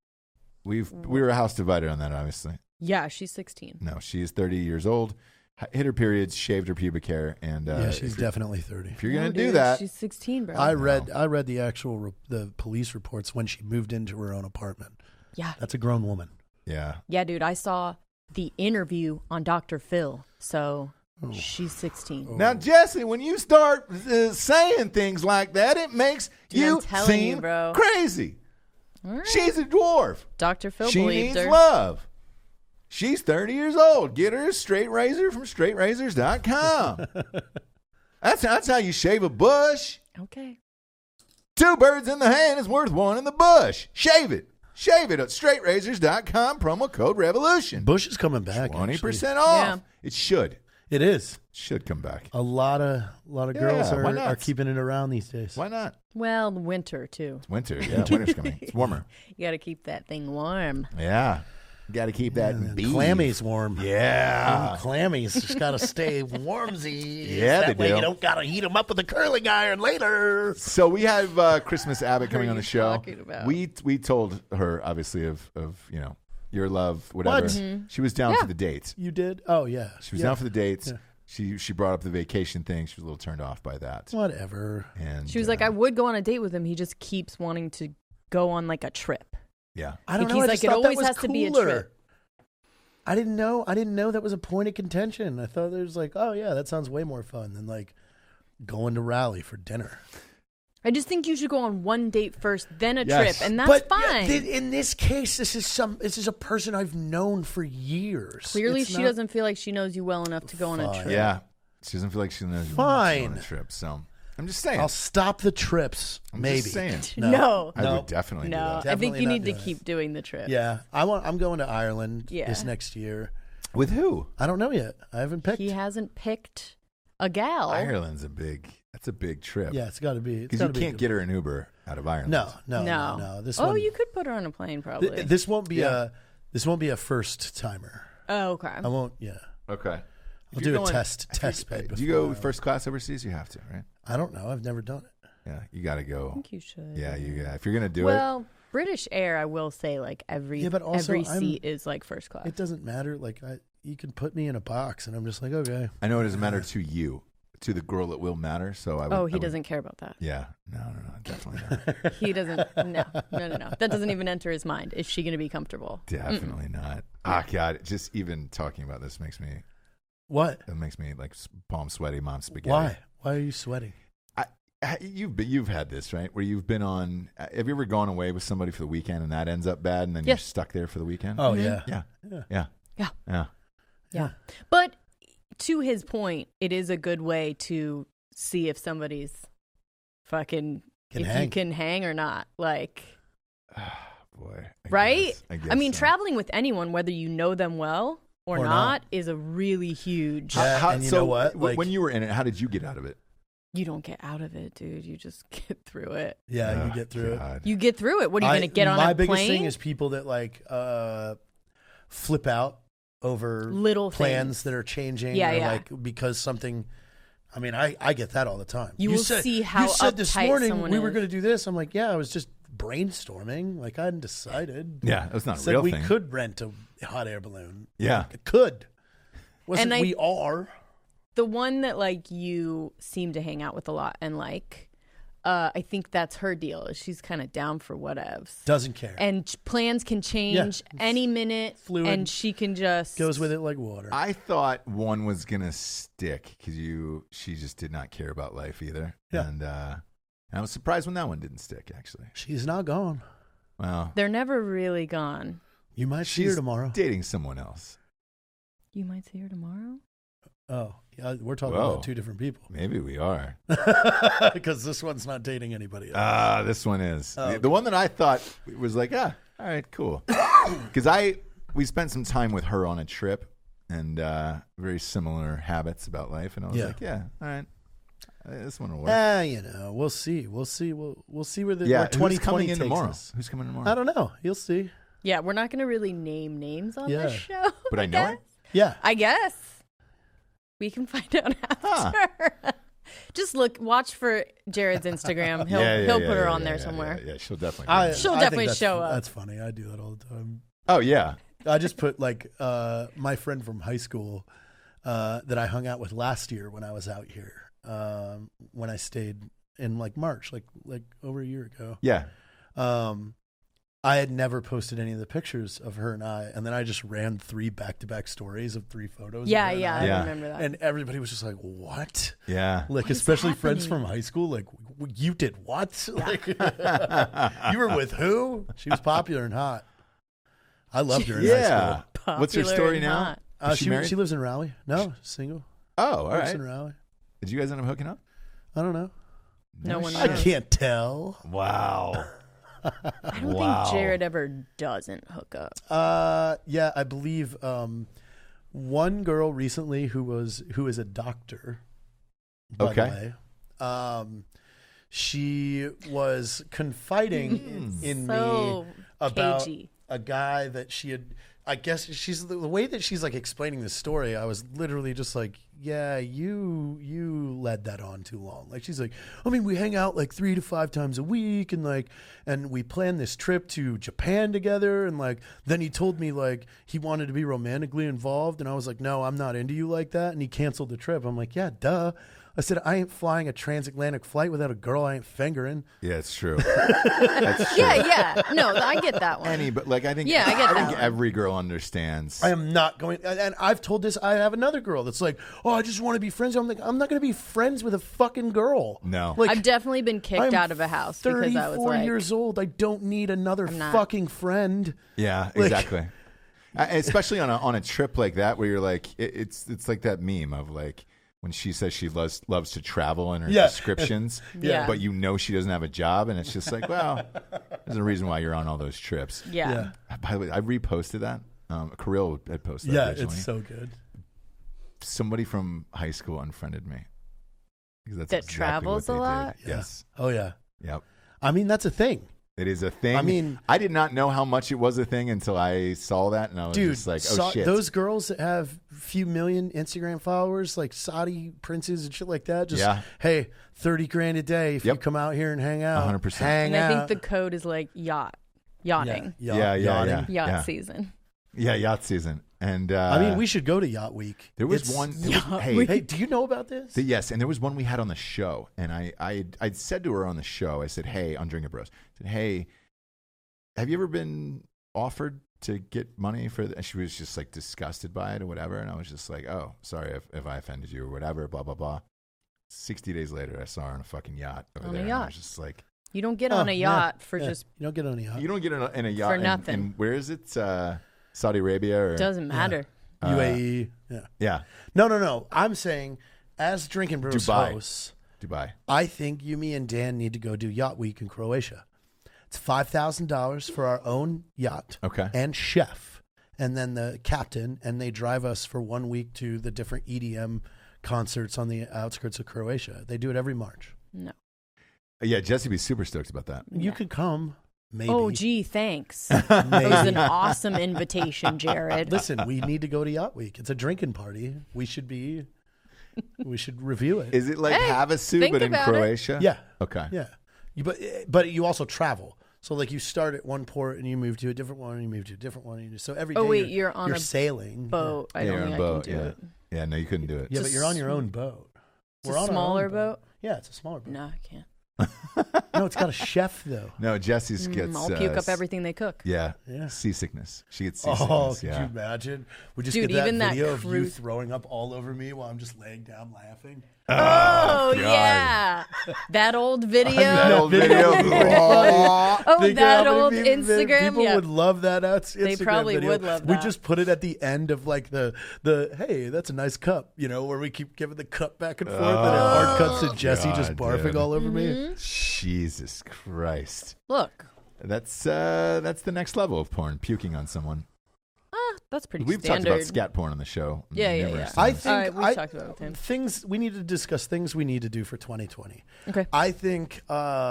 We were a house divided on that, obviously. Yeah, she's 16. No, she is 30 years old, hit her periods, shaved her pubic hair, and Yeah, she's definitely 30. if you're No, gonna do dude, that, she's 16, bro. I read the actual the police reports when she moved into her own apartment. Yeah. That's a grown woman. yeah. Yeah, dude, I saw the interview on Dr. Phil. So she's 16. Now, Jesse, when you start saying things like that, it makes Dude, you I'm telling you, seem bro. crazy. All right. She's a dwarf. Dr. Phil She believed needs her. love. She's 30 years old. Get her a straight razor from straightrazors.com. That's how you shave a bush. Okay. 2 birds in the hand is worth 1 in the bush. Shave it. Shave it at straightrazors.com. Promo code REVOLUTION. Bush is coming back. 20% actually. off. Yeah. It should. It is. Should come back. A lot of girls Yeah, why not? are keeping it around these days. Why not? Well, winter, too. It's winter. Yeah, winter's coming. It's warmer. You got to keep that thing warm. Yeah. Got to keep that beef. Clammy's warm. Yeah. Clammy's just got to stay warmsy. Yeah, that they way do. you don't got to heat them up with a curling iron later. So we have Christmas Abbott coming What are on the you show. talking about? We told her obviously of your love, whatever. What? She was down Yeah. for the dates. You did? Oh yeah. She was Yeah. down for the dates. Yeah. She brought up the vacation thing. She was a little turned off by that. Whatever. And She was like, I would go on a date with him. He just keeps wanting to go on like a trip. yeah. I don't Like, know. he's I like, just it thought that always was has to be a cooler. trip. I didn't know that was a point of contention. I thought there was like, oh yeah, that sounds way more fun than like going to Raleigh for dinner. I just think you should go on one date first, then a Yes. trip, and that's but fine. in this case, this is a person I've known for years. Clearly, It's she not- doesn't feel like she knows you well enough to go on a Fine. trip. Yeah. She doesn't feel like she knows you Fine. on a trip. So I'm just saying. I'll stop the trips. I'm maybe. just saying. No. I would definitely do No, that. I think Definitely you not need to do that. keep doing the trip. Yeah, I'm going to Ireland Yeah. this next year. With who? I don't know yet. I haven't picked. He hasn't picked a gal. Ireland's that's a big trip. Yeah, it's got to be. Because you can't get her an Uber out of Ireland. No. This oh, one, you could put her on a plane, probably. this won't be a first timer. Oh, okay. I won't. Yeah, Okay. I'll do a test bed. Do you go first class overseas? You have to, right? I don't know. I've never done it. Yeah, you got to I go. think you should. Yeah, if you're gonna do it, Well, British Air, I will say, like every Yeah, but also every I'm- seat is like first class. It doesn't matter. Like you can put me in a box, and I'm just like, okay. I know it doesn't matter to you. To the girl, it will matter. So I would. Oh, I he would- doesn't care about that. Yeah, no, definitely not. He doesn't. No. That doesn't even enter his mind. Is she going to be comfortable? Definitely not. Ah, God, just even talking about this makes me What? like palm sweaty, mom spaghetti. Why? Why are you sweating? You've had this, right? Where you've been on. Have you ever gone away with somebody for the weekend and that ends up bad, and then you're Yes. stuck there for the weekend? Oh yeah. Yeah. Yeah. Yeah. Yeah. Yeah. Yeah. But to his point, it is a good way to see if somebody's fucking Can if hang. you can hang or not. Like, Boy. right? guess I mean, so. traveling with anyone, whether you know them well or Or not, not. is a really huge. Yeah. and you know what? Like- when you were in it, how did you get out of it? You don't get out of it, dude. You just get through it. Yeah, you Oh, get through it. God. You get through it. What are you going to get on my a biggest plane? thing is people that like flip out over Little plans things. that are changing. Yeah, or yeah. like because something. I mean, I get that all the time. You will see how you said this uptight morning someone we were is. going to do this. I'm like, yeah, I was just brainstorming. Like I hadn't decided. Yeah, it's not a Said real we thing. could rent a hot air balloon. Yeah. It could. Wasn't And we are? The one that like you seem to hang out with a lot and like I think that's her deal. She's kind of down for whatevs. Doesn't care. And plans can change any minute, fluid. and she can just Goes with it like water. I thought one was gonna stick because she just did not care about life either. Yeah. And I was surprised when that one didn't stick. Actually, She's not gone. well, They're never really gone. You might see her she's tomorrow. dating someone else. You might see her tomorrow. Oh, yeah, we're talking Whoa. about two different people. Maybe we are. Because this one's not dating anybody else. This one is Oh, the one that I thought was like, all right, cool. Because we spent some time with her on a trip and very similar habits about life, and I was Yeah. like, yeah, all right, this one will work. You know, we'll see. We'll see where where Yeah, 2020 who's coming in takes tomorrow? us. Who's coming tomorrow? I don't know. You'll see. Yeah, we're not going to really name names on Yeah. this show. But I know it. Yeah. I guess we can find out after. Just watch for Jared's Instagram. He'll put her on there somewhere. Yeah, she'll definitely. She'll I definitely think show up. That's funny. I do that all the time. Oh yeah. I just put like my friend from high school that I hung out with last year when I was out here. When I stayed in like March, like over a year ago. Yeah. I had never posted any of the pictures of her and then I just ran 3 back-to-back stories of 3 photos. Yeah, of her yeah, and Yeah. I remember that. And everybody was just like, "What?" Yeah. Like, What is especially friends happening? from high school. Like, you did what? Like, you were with who? She was popular and hot. I loved her in high Yeah. Popular What's her story and now? hot. school. Is she married? She lives in Raleigh. No, single. Oh, all Works right. in Raleigh. Did you guys end up hooking up? I don't know. No one I knows. can't tell. Wow. I don't Wow. think Jared ever doesn't hook up. Yeah, I believe one girl recently who is a doctor. By Okay. the way. She was confiding in So me about cagey. a guy that she had. I guess she's the way that she's like explaining the story. I was literally just like, "Yeah, you led that on too long." Like she's like, "I mean, we hang out like 3 to 5 times a week, and we planned this trip to Japan together, and like then he told me like he wanted to be romantically involved, and I was like, no, I'm not into you like that, and he canceled the trip." I'm like, "Yeah, duh." I said, "I ain't flying a transatlantic flight without a girl I ain't fingering." Yeah, it's true. That's true. Yeah. No, I get that one. But like I think Yeah, I get that think one. every girl understands. I am not going, and I've told this. I have another girl that's like, "Oh, I just want to be friends." I'm like, I'm not going to be friends with a fucking girl. No. like I've definitely been kicked I'm out of a house because I was 34 like, years old. I don't need another not. fucking friend. Yeah, Like- exactly. Especially on a trip like that where you're like it's like that meme of like when she says she loves to travel in her Yeah. descriptions, Yeah. but you know she doesn't have a job, and it's just like, well, there's a reason why you're on all those trips. yeah. By the way, I reposted that. Kirill had posted that Yeah, originally. it's so good. Somebody from high school unfriended me. Because that's That exactly travels what a they lot? did. Yes. Oh yeah. Yep. I mean, that's a thing, It is a thing. I mean- I did not know how much it was a thing until I saw that, and I was dude. just like, oh shit. Those girls that have a few million Instagram followers, like Saudi princes and shit like that. Just Yeah. hey, 30 grand a day if you Yep. come out here and hang out. 100%. Hang And I out. think the code is like yachting. Yachting. Yacht season. Yeah, yacht season. And I mean, we should go to Yacht Week. there was It's- one. Yacht Hey, Week. Hey, do you know about this? yes, and there was one we had on the show, and I said to her on the show, I said, hey, on Drinking Bros, I said, hey, have you ever been offered to get money for? And she was just like disgusted by it or whatever, and I was just like, oh, sorry if I offended you or whatever, blah blah blah. 60 days later, I saw her on a fucking yacht over On a there. And I yacht. was just like, You don't get Oh, on a yeah, yacht for yeah. just You don't get on a yacht. you don't get in a yacht For in- nothing. in- where is it? Saudi Arabia or doesn't matter. UAE. Yeah. yeah, No. I'm saying, as Drinking Bros Dubai. hosts, Dubai. I think you, me, and Dan need to go do Yacht Week in Croatia. It's $5,000 for our own yacht Okay. and chef, and then the captain, and they drive us for 1 week to the different EDM concerts on the outskirts of Croatia. They do it every March. No. Yeah, Jesse be super stoked about that. You could come, maybe. Oh, gee, thanks. That was maybe. an awesome invitation, Jared. Listen, we need to go to Yacht Week. It's a drinking party. We should review it. Is it like Hey, Havasu think but in about it. Croatia? Yeah. Okay. Yeah. But you also travel. So like you start at one port and you move to a different one and you move to a different one. And so every day Oh, wait, you're on a sailing. Boat. I Yeah, don't you're think on I a boat, can do yeah. it. Yeah, no, you couldn't do it. Yeah, It's but a you're on your own boat. It's We're a on our smaller own boat? Yeah, it's a smaller boat. No, I can't. No, it's got a chef though. No, Jesse's gets. I'll puke up everything they cook. Yeah, Yeah. seasickness. She gets seasickness. Oh, could yeah. you imagine? We just Dude, get that even that video of you cruise- throwing up all over me while I'm just laying down laughing. Oh, God. yeah. That old video. That old video. Oh, Think that how many old people- Instagram. People Yeah. would love that. Instagram They probably video. would love We that. just put it at the end of like the hey, that's a nice cup, where we keep giving the cup back and forth, and it hard cuts to Jesse just God, barfing dude. all over me. Mm-hmm. Jesus Christ. Look, That's the next level of porn, puking on someone. that's pretty We've standard. talked about scat porn on the show. Yeah, yeah, numerous yeah. I times. think All right, we've talked about it with him. things we need to discuss. Things we need to do for 2020. Okay. I think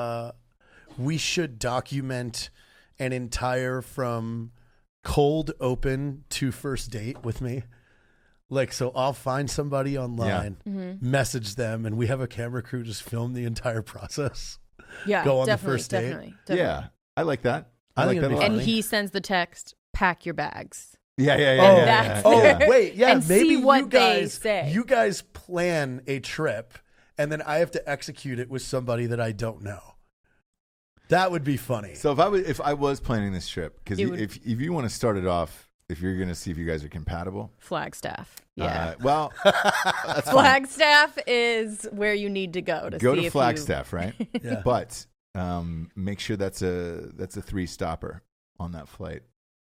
we should document an entire from cold open to first date with me. Like, so I'll find somebody online, Mm-hmm. message them, and we have a camera crew just film the entire process. Yeah, go on the definitely, first date. definitely. Yeah, I like that. I like think that it'd a be lot. And funny. he sends the text, pack your bags. Yeah, yeah, yeah. Oh, yeah, that's yeah, Oh, yeah. wait, yeah, And maybe see what you guys, they say. you guys plan a trip, and then I have to execute it with somebody that I don't know. That would be funny. So if I was planning this trip, because It would- if you want to start it off, if you're going to see if you guys are compatible, Flagstaff. Yeah. well, that's fine. Flagstaff is where you need to go to Go see to if Flagstaff, right? Yeah. But make sure that's a 3-stopper on that flight.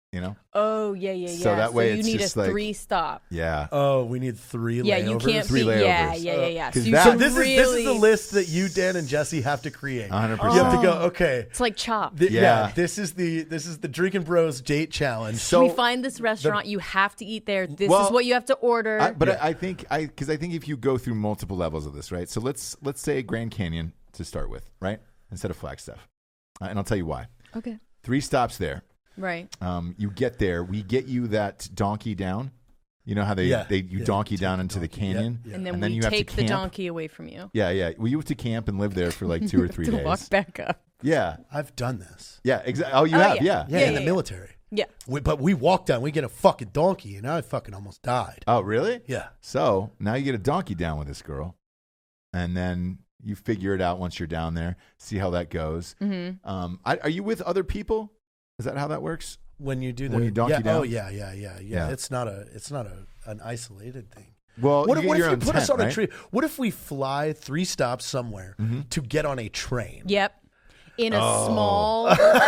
Oh, yeah, yeah, yeah. So that way you it's need just a like- 3-stop. Yeah. Oh, we need 3 Yeah, layovers. you can't 3 be. Yeah, layovers. yeah, yeah, yeah. 'Cause you that- So should this is the really- list that you, Dan, and Jesse have to create. 100%. You have to go. Okay, It's like Chopped. yeah. Yeah. This is the Drinking Bros date challenge. So we find this restaurant. You have to eat there. This Well, is what you have to order. But I think because I think if you go through multiple levels of this, right? So let's say Grand Canyon to start with, right? Instead of Flagstaff, and I'll tell you why. Okay. 3 stops there. Right. You get there. We get you that donkey down. You know how you donkey take down the into the donkey. Yeah, canyon, yeah. And then you we have to take the camp. donkey away from you. Yeah, yeah. Well, you have to camp and live there for like 2 or 3 to days. walk back up. Yeah, I've done this. yeah. Exactly. Oh, you Oh, have, yeah. yeah. Yeah, in the military. Yeah. But we walk down. We get a fucking donkey, and I fucking almost died. Oh, really? Yeah. So now you get a donkey down with this girl, and then you figure it out once you're down there. See how that goes. Mm-hmm. Are you with other people? Is that how that works? When you do When you donkey yeah, down? Oh yeah. Yeah. It's not an isolated thing. Well, What you if get you your own put us tent, on a right? trip? What if we fly 3 stops somewhere to get on a train? Yep. In a Oh. small,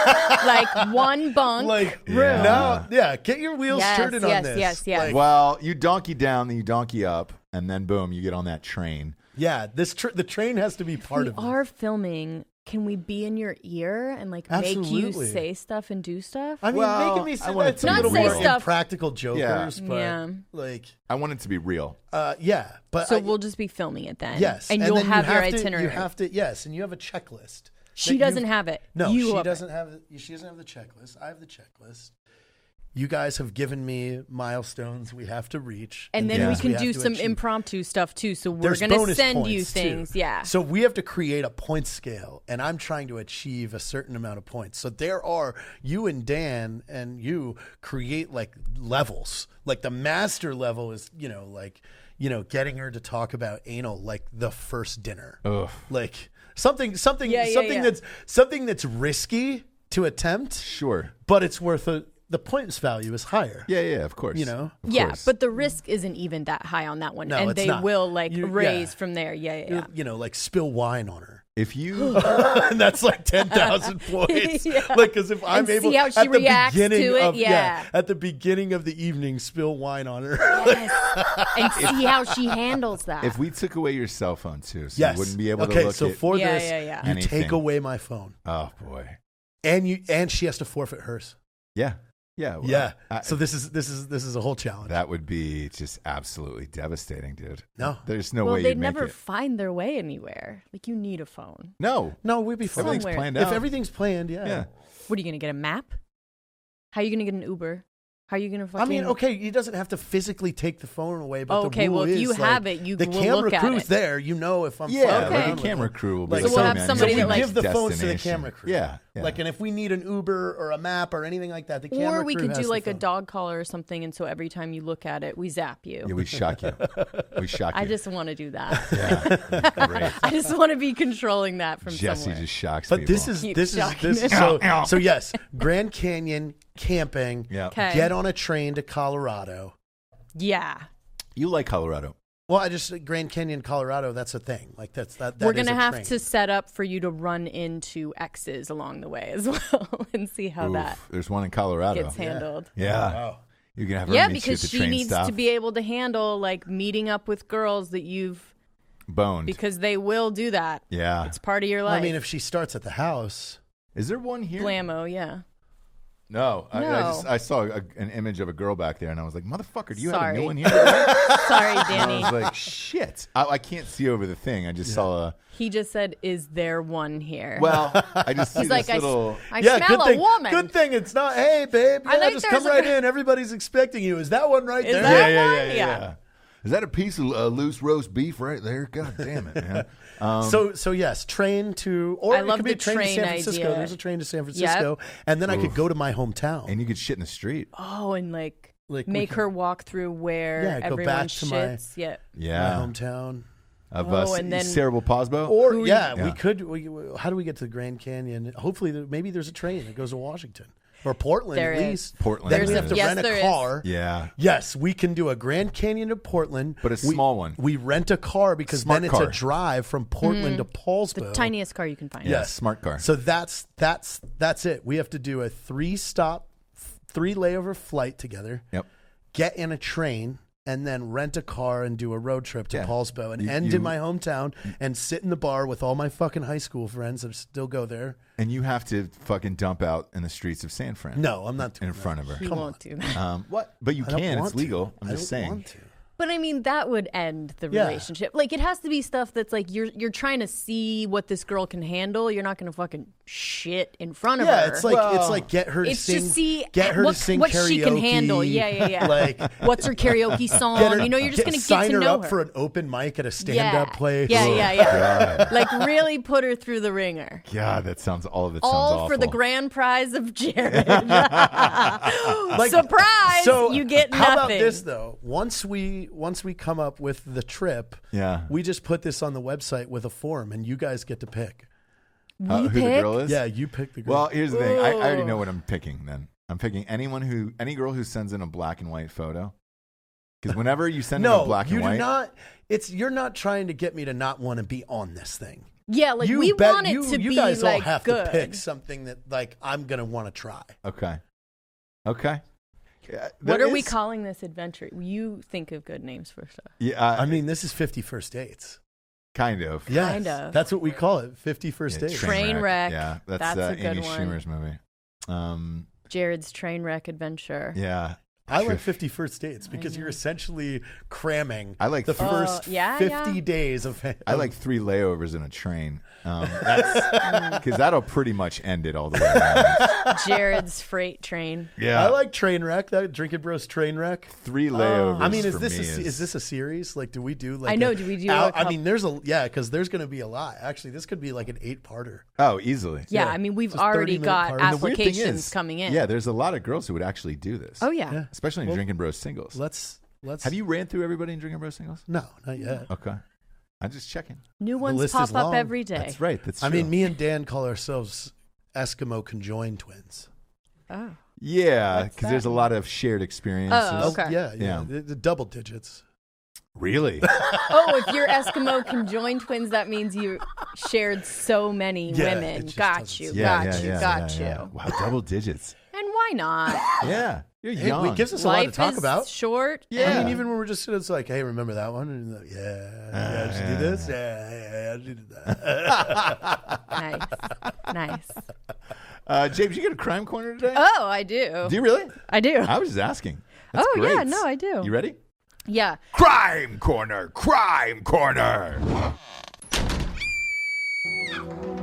like one bunk Like room. Yeah. get your wheels Yes, turning on yes, this. yes, yes. Like, Well, you donkey down, then you donkey up, and then boom, you get on that train. yeah, the train has to be part we of it. are filming. Can we be in your ear and like make you Absolutely. say stuff and do stuff? I mean, Well, making me I say want it that's to a be little Not say more stuff. impractical jokers, but Yeah. like, I want it to be real. yeah, but So we'll just be filming it then. yes, and you'll then have you your to- itinerary. You have to, yes, and you have a checklist. She that doesn't you've- have it. No, You she have it. doesn't have. She doesn't have the checklist. I have the checklist. You guys have given me milestones we have to reach, And then Yeah. we things can have do to you some achieve. impromptu stuff too. So we're There's going to bonus send you points, too. things. Yeah. So we have to create a point scale, and I'm trying to achieve a certain amount of points. So there are you and Dan and you create like levels. Like the master level is getting her to talk about anal like the first dinner. Ugh. Like something Yeah. that's risky to attempt, Sure. but it's worth the points value is higher. Yeah, yeah, of course. You know? Of Yeah, course. but the risk isn't even that high on that one. No, and it's they not. will like You- raise yeah. from there. Yeah. Like spill wine on her. if you And that's like 10,000 points. Yeah. Like, because if I'm And able see how she at the reacts beginning to it, of, yeah. at the beginning of the evening, spill wine on her. Yes. And see how she handles that. if we took away your cell phone too, so Yes. you wouldn't be able okay, to look so at. for Yeah, this, yeah. you Anything. take away my phone, Oh boy. and she has to forfeit hers. Yeah. Yeah. well, Yeah. I- So this is a whole challenge. that would be just absolutely devastating, dude. No. There's no well, way they'd you'd make never it. find their way anywhere. Like you need a phone. No. No, we'd be fine. Everything's Somewhere. planned If out. everything's planned, yeah. Yeah. What are you gonna get a map? How are you gonna get an Uber? How are you gonna fucking? I mean, okay, he doesn't have to physically take the phone away, but Okay, the rule well, if is, you like, have it, you the will camera look at crew's it. there. You know if I'm Yeah, fucking like around a with camera them. crew will be Like, like, so we'll have man, somebody so we that, like, give the phones to the destination. camera crew. Yeah. Like, and if we need an Uber or a map or anything like that, the camera Or we crew could has do the like a phone. dog collar or something, and so every time you look at it, we zap you. Yeah, we shock you. We shock you. I just want to do that. yeah, great. I just want to be controlling that from Jesse somewhere. just shocks But people. Keep shocking me. So yes, Grand Canyon camping. Yeah. 'Kay. Get on a train to Colorado. Yeah. You like Colorado. Well, I just Grand Canyon, Colorado. That's a thing. Like that We're is going to a have train. to set up for you to run into exes along the way as well and see how Oof, that there's one in Colorado. gets handled. Yeah. Wow. You can have her Yeah, meet you at because the she train needs stop. to be able to handle like meeting up with girls that you've boned. because they will do that. Yeah. It's part of your Well, life. I mean, if she starts at the house, Is there one here? Blammo, yeah. No. No. I saw an image of a girl back there, and I was like, motherfucker, do you have a Sorry. new one here? Sorry, I Danny. was like, shit. I can't see over the thing. I just saw a... He just said, "Is there one here?" Well, I just see he's this like, little... I yeah, smell good a thing. woman. Good thing it's not. Hey, babe, I yeah, think just come there's a- right in. Everybody's expecting you. Is that one right Is there? that yeah, one? yeah. Is that a piece of loose roast beef right there? God damn it, man. So yes, train to, or I it love could be a the train to train San Francisco. idea. There's a train to San Francisco, and then I could go to my hometown. And you could shit in the street. Oh, and like Like, we make can- her walk through where Yeah, go everyone back to my- shits. Yeah. my Yeah. hometown. Of and then- cerebral Posbo. Or Who- yeah, Yeah. we could. How do we get to the Grand Canyon? Hopefully, maybe there's a train that goes to Washington or Portland There at is. least. Portland, Then There's we a- have to yes, rent there a is. car. Yeah. Yes, we can do a Grand Canyon to Portland, But a small one. We rent a car because Smart then it's car. a drive from Portland to Paulsbo. The tiniest car you can find. Yeah, smart car. So that's it. We have to do a 3 layover flight together. Yep. Get in a train. And then rent a car and do a road trip to Yeah. Paulsbo and You- end you- in my hometown and sit in the bar with all my fucking high school friends that still go there. And you have to fucking dump out in the streets of San Fran. No, I'm not doing In that. front of her. He won't do that. What? But you I don't can. It's want to. legal. I'm I just don't saying. want to. But I mean, that would end the Yeah. relationship. Like, it has to be stuff that's like you're trying to see what this girl can handle. You're not going to fucking shit in front of her. Yeah, it's like get her to It's sing. just see get her what, to sing what karaoke. she can handle. Yeah. Like What's her karaoke song? get her, You're just going to sign get to her know up her. for an open mic at a stand-up place. Yeah. Like really put her through the ringer. God, that sounds all of it. All sounds for the awful. grand prize of Jared. Like, Surprise! So you get how nothing. about this though? Once we come up with the trip, Yeah. we just put this on the website with a form, and you guys get to pick. We who the pick? girl is? Yeah, you pick the girl. Well, here's the thing. I already Ooh. know what I'm picking. Then I'm picking any girl who sends in a black and white photo. Because whenever you send in a no, black you and white, do not. You're not trying to get me to not want to be on this thing. Yeah, like you we bet- want it you, to you be guys like all have good. to pick something that like I'm gonna want to try. Okay. Yeah, What there are we is- calling this adventure? You think of good names for stuff. Yeah, I mean, this is 50 First Dates. kind of. Yes, Kind of. That's what we call it. 50 First Yeah, Dates. Trainwreck. Yeah, that's That's a good Amy one. Schumer's movie. Jared's train wreck adventure. Yeah. I Sure. like 50 First Dates because you're essentially cramming I like the th- first yeah, 50 yeah. days of. I like 3 layovers in a train. Because that'll pretty much end it all the way around. Jared's freight train. Yeah. I like Trainwreck. That Drinking Bros Trainwreck. 3 layovers. I mean, is for this me is this a series? Like, do we do like? I know, do we do a I couple- mean, because there's going to be a lot. Actually, this could be like an 8-parter. Oh, easily. Yeah, Yeah, I mean, we've just already 30-minute got part. And the weird thing applications is, coming in. Yeah, there's a lot of girls who would actually do this. Oh, yeah. Yeah. Especially in Well, Drinking Bros singles. Let's. Have you ran through everybody in Drinking Bros singles? No, not yet. Okay. I'm just checking. New ones list pop is up long. every day. That's right. That's true. I mean, me and Dan call ourselves Eskimo conjoined twins. Oh. yeah, What's because there's a that? lot of shared experiences. Oh, okay. Yeah. Yeah. The double digits. Really? Oh, if you're Eskimo conjoined twins, that means you shared so many Yeah, it women. just Got doesn't you, seem- got you. Wow, double digits. And why not? Yeah, you're Hey, young. it gives us a lot to Life talk is about. short. Yeah. I mean, even when we're just sitting, it's like, hey, remember that one? And like, yeah, did you do this? Yeah, did you do that? Nice. James, you got a crime corner today? Oh, I do. Do you really? I do. I was just asking. That's Oh, great. yeah, no, I do. You ready? Yeah. Crime Corner! Crime Corner!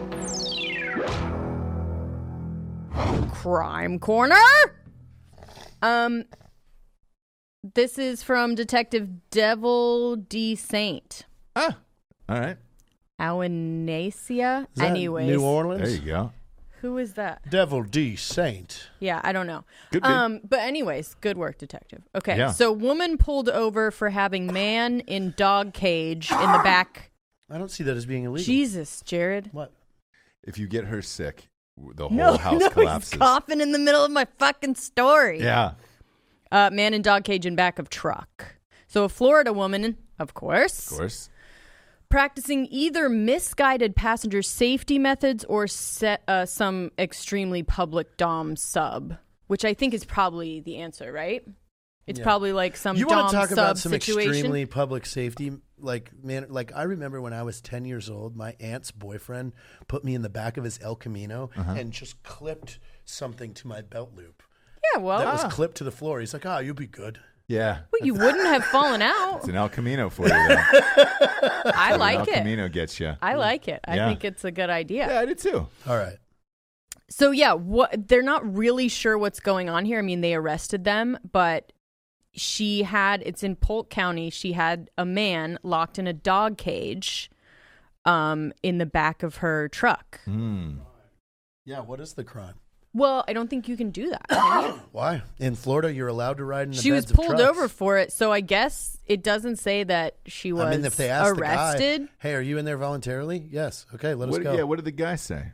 Crime Corner. This is from Detective Devil D. Saint. Ah, all right. Awanacia. Is that Anyways. New Orleans. There you go. Who is that? Devil D. Saint. Yeah, I don't know. Could be. But anyways, good work, detective. Okay, Yeah. so woman pulled over for having man in dog cage in the back. I don't see that as being illegal. Jesus, Jared. What? If you get her sick, the whole house collapses. He's coughing in the middle of my fucking story. Yeah. Man in dog cage in back of truck. So a Florida woman, of course. Of course. Practicing either misguided passenger safety methods or some extremely public dom sub, which I think is probably the answer, right? It's probably like some You dom want to talk sub about some situation. extremely public safety, like I remember when I was 10 years old, my aunt's boyfriend put me in the back of his El Camino and just clipped something to my belt loop. Yeah, well, That was clipped to the floor. He's like, you'll be good. Yeah. well, you wouldn't have fallen out. It's an El Camino for you. Then. I like El it. Camino gets you. I like it. I Yeah. think it's a good idea. Yeah, I did too. All right. So yeah, they're not really sure what's going on here. I mean, they arrested them, but it's in Polk County. She had a man locked in a dog cage in the back of her truck. Yeah, what is the crime? Well, I don't think you can do that. Can you? Why? In Florida, you're allowed to ride in the She was beds of pulled trucks. over for it, so I guess it doesn't say that she was I mean, if they ask arrested. the guy, hey, are you in there voluntarily? Yes. Okay, let us go. Yeah, what did the guy say?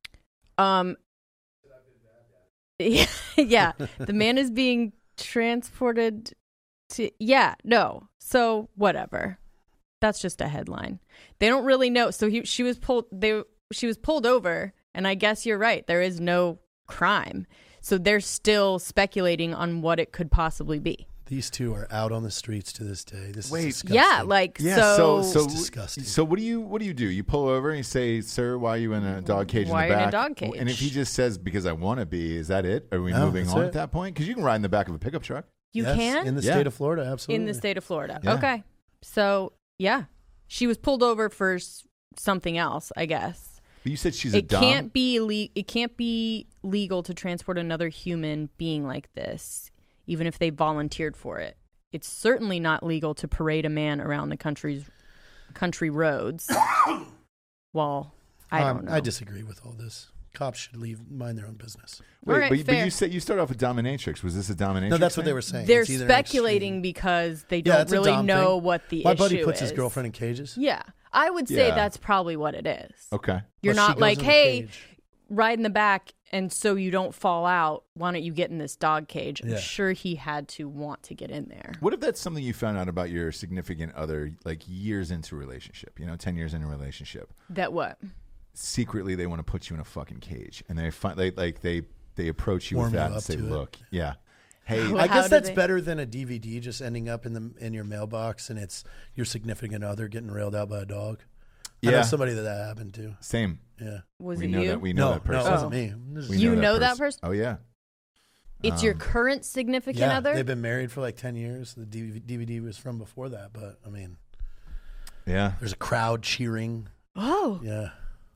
Yeah, the man is being transported to. Yeah, no. So whatever. That's just a headline. They don't really know. So she was pulled. She was pulled over, and I guess you're right. There is no crime. So they're still speculating on what it could possibly be. These two are out on the streets to this day. This Wait. is disgusting. Yeah, like so. It's disgusting. So what do you do? You pull over and you say, "Sir, why are you in a dog cage Why in the are you in back?" a dog cage? And if he just says, "Because I want to be," is that it? Are we No, moving that's on it. at that point? Because you can ride in the back of a pickup truck. You Yes, can in the Yeah. state of Florida, absolutely. in the state of Florida. Yeah. Okay, so she was pulled over for something else, I guess. But you said she's a It dom. can't be legal to transport another human being like this, even if they volunteered for it. It's certainly not legal to parade a man around the country roads. Well, I don't know. I disagree with all this. Cops should mind their own business. Wait, All right, but fair. you said you started off with dominatrix. Was this a dominatrix? No, that's what thing? they were saying. They're It's either an speculating extreme- because they Yeah, don't it's a really dom know thing. what the My issue buddy puts is. his girlfriend in cages. Yeah, I would say Yeah. that's probably what it is. Okay. You're Well, she not goes like, in the hey, cage. ride in the back, and so you don't fall out, why don't you get in this dog cage? I'm Yeah. sure he had to want to get in there. What if that's something you found out about your significant other, like years into a relationship? 10 years into a relationship. That what? Secretly, they want to put you in a fucking cage, and they approach you Warm with you that and up say, to it. "Look, yeah, hey, Well, I how guess do that's they- better than a DVD just ending up in your mailbox and it's your significant other getting railed out by a dog. I know Yeah. somebody that happened to. same." Yeah. Was we it know you? that. We know No, that no, person. it wasn't me. This is- We You know that person? Oh yeah. It's your current significant yeah, other? they've been married for like 10 years. The DVD was from before that, but I mean, Yeah. there's a crowd cheering. Oh. Yeah.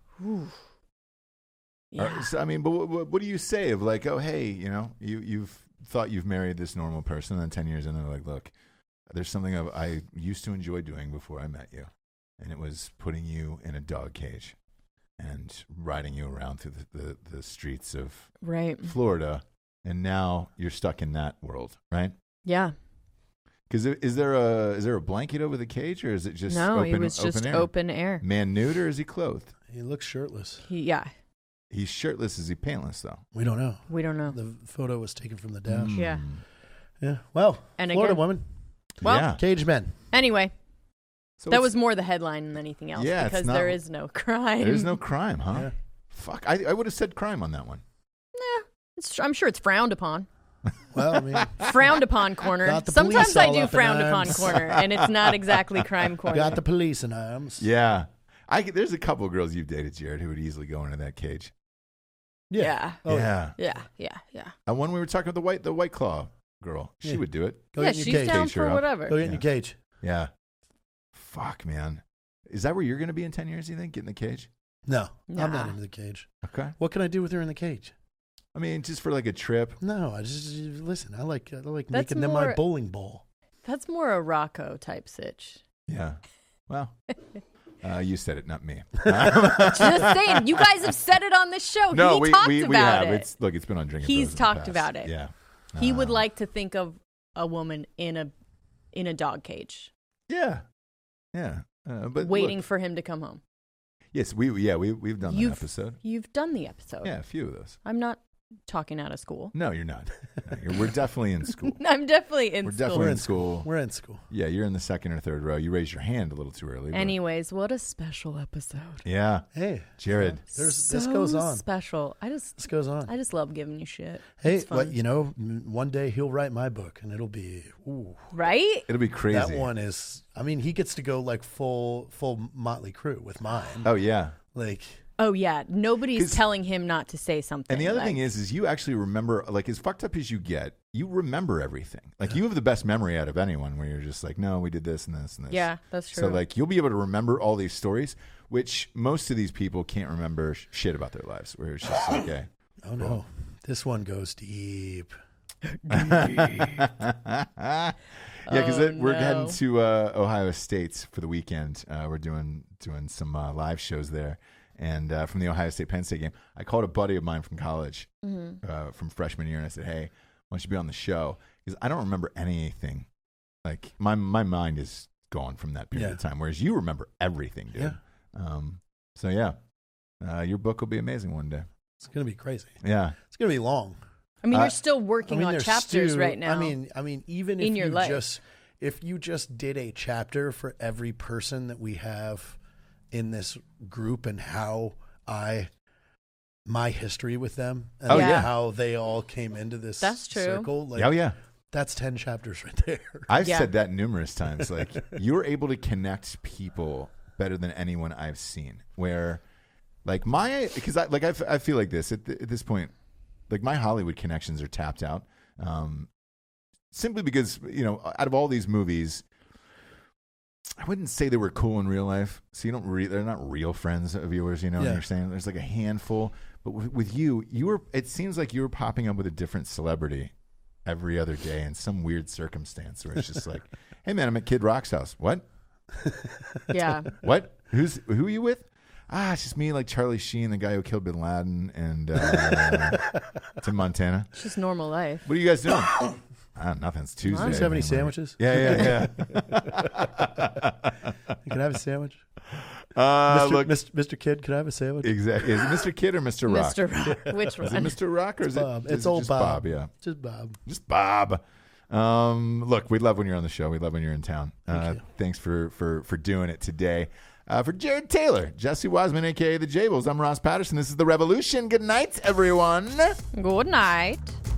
Yeah. So, I mean, but what do you say of like, oh, hey, you've thought you've married this normal person, and then 10 years in, they're like, look, there's something I used to enjoy doing before I met you, and it was putting you in a dog cage and riding you around through the streets of Right. Florida, and now you're stuck in that world, right? Yeah. Because is there a blanket over the cage, or is it just No, open, it was just air? open air. Man nude, or is he clothed? He looks shirtless. Yeah. He's shirtless. Is he pantless though? We don't know. We don't know. The photo was taken from the dash. Yeah. Yeah. Well, And Florida again- woman. Well, yeah. Cage men. Anyway, So that it's- was more the headline than anything else Yeah, it's because not- there is no crime. There's no crime, huh? Yeah. Fuck. I would have said crime on that one. I'm sure it's frowned upon. Well, I mean, Frowned upon corner. Got the Sometimes police I all do up in frowned upon arms. corner, and it's not exactly crime corner. got the police in arms. Yeah. There's a couple of girls you've dated, Jared, who would easily go into that cage. Yeah. Oh, yeah. Yeah. When we were talking about the White Claw girl, she Yeah. would do it. Go Yeah, get in your she's cage. down Cage her for up. whatever. Go get in your cage. Yeah. Fuck, man. Is that where you're going to be in 10 years, you think? Get in the cage? No, I'm not Nah. into the cage. Okay. What can I do with her in the cage? I mean, just for like a trip. No, I just listen. I like That's making them my more- bowling ball. That's more a Rocco type sitch. Yeah. Well, you said it, not me. Just saying, you guys have said it on this show. No, he talked we about have. it. It's been on Drinking He's Bros in the talked past. about it. Yeah. He would like to think of a woman in a dog cage, Yeah. Yeah. But waiting look, for him to come home. yes, we've done that episode. You've done the episode. Yeah, a few of those. I'm not talking out of school. No, you're not. No, we're definitely in school. I'm definitely in We're school. definitely in school. We're in school. Yeah, you're in the second or third row. You raised your hand a little too early. but- Anyways, what a special episode. Yeah. Hey, Jared. this So goes on. Special. This goes on. I just love giving you shit. Hey, It's fun. one day he'll write my book, and it'll be Right? It'll be crazy. that one is. I mean, he gets to go like full Motley Crue with mine. Oh, yeah. Like, Oh yeah. Nobody's 'Cause- telling him not to say something. And the other like- thing is you actually remember, like, as fucked up as you get, you remember everything. Like, you have the best memory out of anyone where you're just like, no, we did this and this and this. Yeah, that's true. So, like, you'll be able to remember all these stories, which most of these people can't remember shit about their lives, where it's just like, okay. oh no, this one goes deep. Yeah, because Oh, we're no. heading to Ohio State for the weekend. We're doing some live shows there. And from the Ohio State-Penn State game, I called a buddy of mine from college from freshman year, and I said, hey, why don't you be on the show? Because I don't remember anything. Like, my mind is gone from that period of time, whereas you remember everything, dude. Yeah. So, yeah, your book will be amazing one day. It's gonna be crazy. Yeah. It's gonna be long. I mean, you're still working on there's chapters still- right now. I mean, even in if your you life. if you just did a chapter for every person that we have in this group and how my history with them and Oh, yeah. how they all came into this That's true. circle. Like, Oh, yeah. that's 10 chapters right there. I've Yeah. said that numerous times. Like, you're able to connect people better than anyone I've seen. Where, like, because I feel like this at this point, like, my Hollywood connections are tapped out, simply because, you know, out of all these movies, I wouldn't say they were cool in real life. So they're not real friends of yours, you know what Yeah. you're saying? There's like a handful, but with you were. It seems like you were popping up with a different celebrity every other day in some weird circumstance where it's just like, hey man, I'm at Kid Rock's house. What? yeah. What? Who are you with? It's just me, like Charlie Sheen, the guy who killed Bin Laden, and Tim Montana. It's just normal life. What are you guys doing? Nothing. It's Tuesday. Do you have any man. sandwiches? Yeah. Can I have a sandwich? Look, Mr. Kid, can I have a sandwich? exactly. Is it Mr. Kid or Mr. Rock? Mr. Rock. Which Is it one? Mr. Rock or is Bob. it? It's is it old just Bob. Yeah, Just Bob. just Bob. Look, we love when you're on the show. We love when you're in town. Thanks for doing it today. For Jared Taylor, Jesse Wiseman, aka the Jables, I'm Ross Patterson. This is The Revolution. Good night, everyone. Good night.